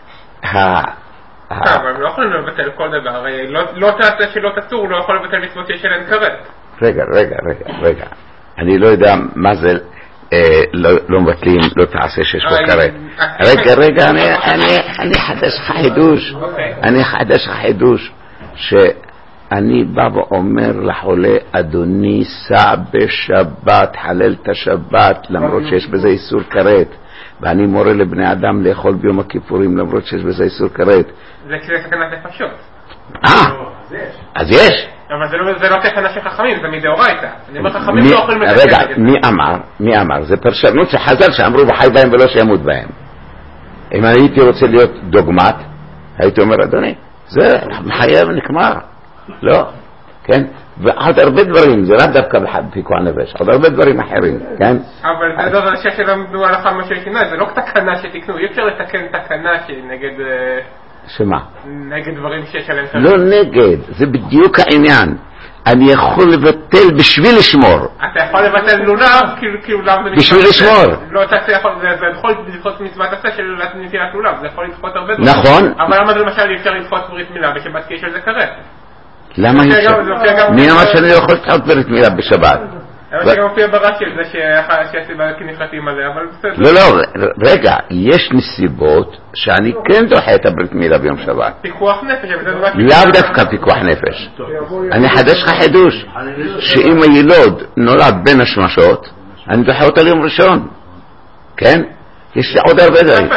אבל הם לא יכולים לבטל כל דבר, הרי לא תעשה שלא תצור, לא יכול לבטל מצוות שיש עליהן כרת. רגע, רגע, רגע, רגע, אני לא יודע מה זה לא מבטלים, לא תעשה שיש בו כרת. רגע, רגע, אני חדש לך חידוש, אני חדש לך חידוש, שאני בא ואומר לחולה, אדוני סע בשבת, חלל את השבת, למרות שיש בזה איסור כרת. ואני מורה לבני אדם לאכול ביום הכיפורים למרות שיש בזה איסור כרת. זה כדי סכנת נפשות. אה, אז יש. אבל זה לא תכנה של חכמים, זה מדאורייתא. אני אומר חכמים לא יכולים לתקן. רגע, מי אמר? מי אמר? זה פרשנות שחז"ל שאמרו וחי בהם ולא שימות בהם. אם אני הייתי רוצה להיות דוגמת, הייתי אומר, אדוני, זה מחייב נקמר. לא, כן? ועוד הרבה דברים, זה לא דווקא בפיקוח נפש, עוד הרבה דברים אחרים, כן? אבל זה דבר ששלמדו הלכה משה שינה, זה לא תקנה שתקנו, אי אפשר לתקן תקנה שנגד... שמה? נגד דברים שיש עליהם... לא נגד, זה בדיוק העניין. אני יכול לבטל בשביל לשמור. אתה יכול לבטל לולב, כאילו למה... בשביל לשמור. לא, אתה יכול, זה יכול לדחות מצוות עשה של נטילת לולב, זה יכול לדחות הרבה דברים. נכון. אבל למה זה למשל אי אפשר לדחות ברית מילה בשבת כי יש על זה כרת? למה אי אפשר? מי אמר שאני לא יכול לדחות ברית מילה בשבת? אבל זה גם מופיע ברש"י, זה שהסיבה כנחתים עליה, אבל בסדר. לא, לא, רגע, יש נסיבות שאני כן דוחה את הברית מילה ביום שבת. פיקוח נפש. לאו דווקא פיקוח נפש. אני חדש לך חידוש, שאם הילוד נולד בין השמשות, אני דוחה אותה ליום ראשון. כן? יש עוד הרבה דברים.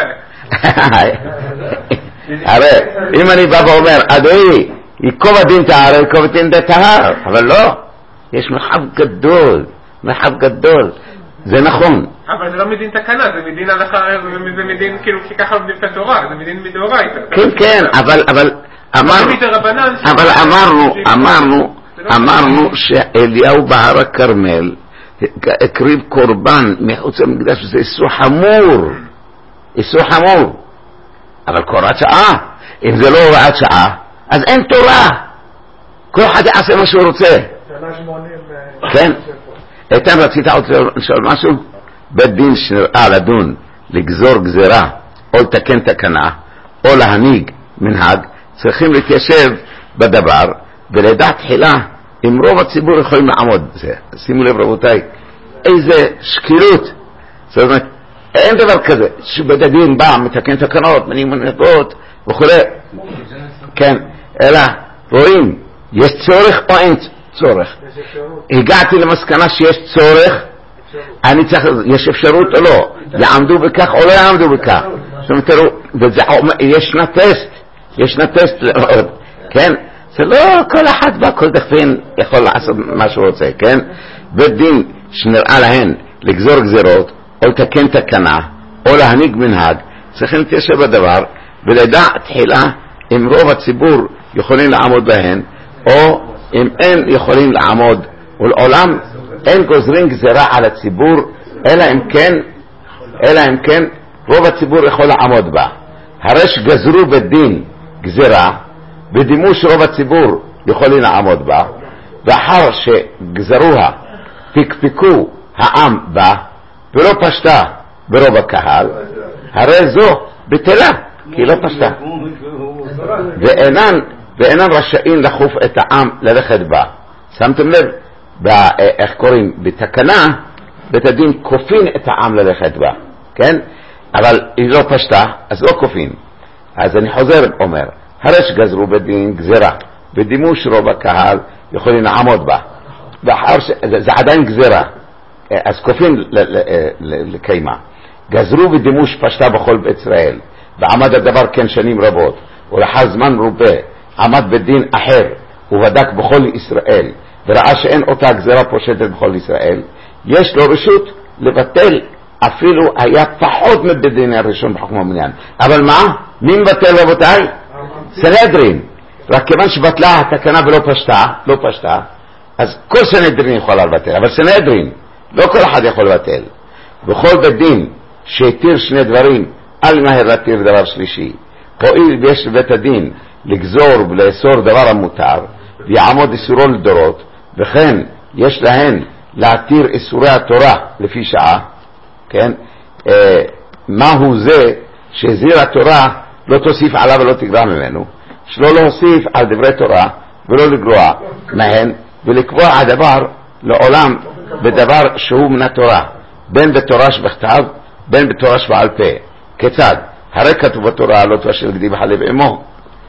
הרי, אם אני בא ואומר, אדוני, ייקוב הדין טהר, ייקוב הדין טהר, אבל לא. יש מרחב גדול, מרחב גדול, זה נכון. אבל זה לא מדין תקנה, זה מדין הלכה, זה מדין כאילו שככה לומדים את התורה, זה מדין מדאורייתא. כן, כן, אבל, אבל, אמרנו, אבל אמרנו, אמרנו, אמרנו שאליהו בהר הכרמל הקריב קורבן מחוץ למקדש, זה איסור חמור, איסור חמור. אבל קורת שעה, אם זה לא הוראת שעה, אז אין תורה. כל אחד יעשה מה שהוא רוצה. כן, איתן רצית עוד לשאול משהו? בית דין שנראה לדון, לגזור גזירה או לתקן תקנה או להנהיג מנהג, צריכים להתיישב בדבר ולדע תחילה אם רוב הציבור יכולים לעמוד בזה. שימו לב רבותיי, איזה שקילות. זאת אומרת, אין דבר כזה שבית הדין בא מתקן תקנות, מנהיג מנהגות וכו'. כן, אלא רואים, יש צורך או אין צורך? הגעתי למסקנה שיש צורך, אני צריך, יש אפשרות או לא, יעמדו בכך או לא יעמדו בכך. זאת אומרת, תראו, ישנה טסט, ישנה טסט לעוד, כן? זה לא כל אחד בא, כל דכפין יכול לעשות מה שהוא רוצה, כן? בית דין שנראה להן לגזור גזירות, או לתקן תקנה, או להנהיג מנהג, צריכים להתיישב בדבר, ולדע תחילה אם רוב הציבור יכולים לעמוד בהן, או אם אין יכולים לעמוד, ולעולם אין גוזרים גזירה על הציבור, אלא אם כן, אלא אם כן רוב הציבור יכול לעמוד בה. הרי שגזרו בדין גזירה, בדימוש רוב הציבור יכולים לעמוד בה, ואחר שגזרוה פקפקו העם בה, ולא פשטה ברוב הקהל, הרי זו בטלה, כי היא לא פשטה. ואינן, ואינן רשאים לחוף את העם ללכת בה. שמתם לב, בא, איך קוראים? בתקנה, בית הדין כופין את העם ללכת בה, כן? אבל היא לא פשטה, אז לא כופין. אז אני חוזר אומר, הרי שגזרו בדין גזירה, בדימוש רוב הקהל יכולים לעמוד בה, ואחר ש... זה, זה עדיין גזירה, אז כופין לקיימה. גזרו בדימוש פשטה בכל בית ישראל, ועמד הדבר כן שנים רבות, ולאחר זמן רובה עמד בדין אחר ובדק בכל ישראל, וראה שאין אותה גזירה פושטת בכל ישראל, יש לו רשות לבטל אפילו היה פחות מבדין הראשון בחוכמה ומניין. אבל מה? מי מבטל רבותיי? סנהדרין. רק כיוון שבטלה התקנה ולא פשטה, לא פשטה, אז כל סנהדרין יכול לבטל, אבל סנהדרין לא כל אחד יכול לבטל. בכל בית דין שהתיר שני דברים, אל מהר להתיר דבר שלישי. הואיל ויש לבית הדין לגזור ולאסור דבר המותר, ויעמוד איסורו לדורות, וכן יש להן להתיר איסורי התורה לפי שעה, כן? אה, מהו זה שהזהיר התורה לא תוסיף עליו ולא תגרע ממנו, שלא להוסיף על דברי תורה ולא לגרוע מהן, ולקבוע הדבר לעולם בדבר שהוא מן התורה, בין בתורה שבכתב בין בתורה שבעל פה. כיצד? הרי כתוב בתורה לא תבשל גדי בחלב אמו.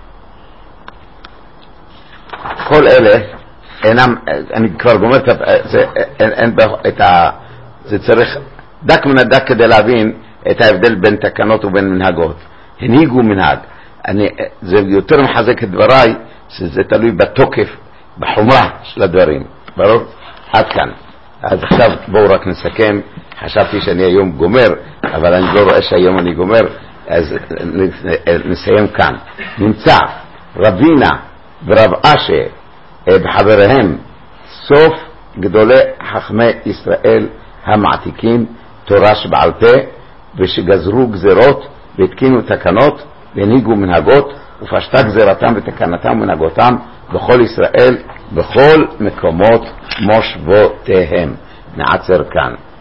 כל אלה אינם, אני כבר גומר את זה, אין, אין את ה, זה צריך דק מן הדק כדי להבין את ההבדל בין תקנות ובין מנהגות. הנהיגו מנהג. אני, זה יותר מחזק את דבריי, שזה תלוי בתוקף, בחומרה של הדברים. ברור? עד כאן. אז עכשיו בואו רק נסכם. חשבתי שאני היום גומר, אבל אני לא רואה שהיום אני גומר, אז נסיים כאן. נמצא רבינה ורב אשה בחבריהם סוף גדולי חכמי ישראל המעתיקים תורה שבעל פה, ושגזרו גזירות והתקינו תקנות והנהיגו מנהגות, ופשטה גזירתם ותקנתם ומנהגותם בכל ישראל בכל מקומות מושבותיהם. נעצר כאן.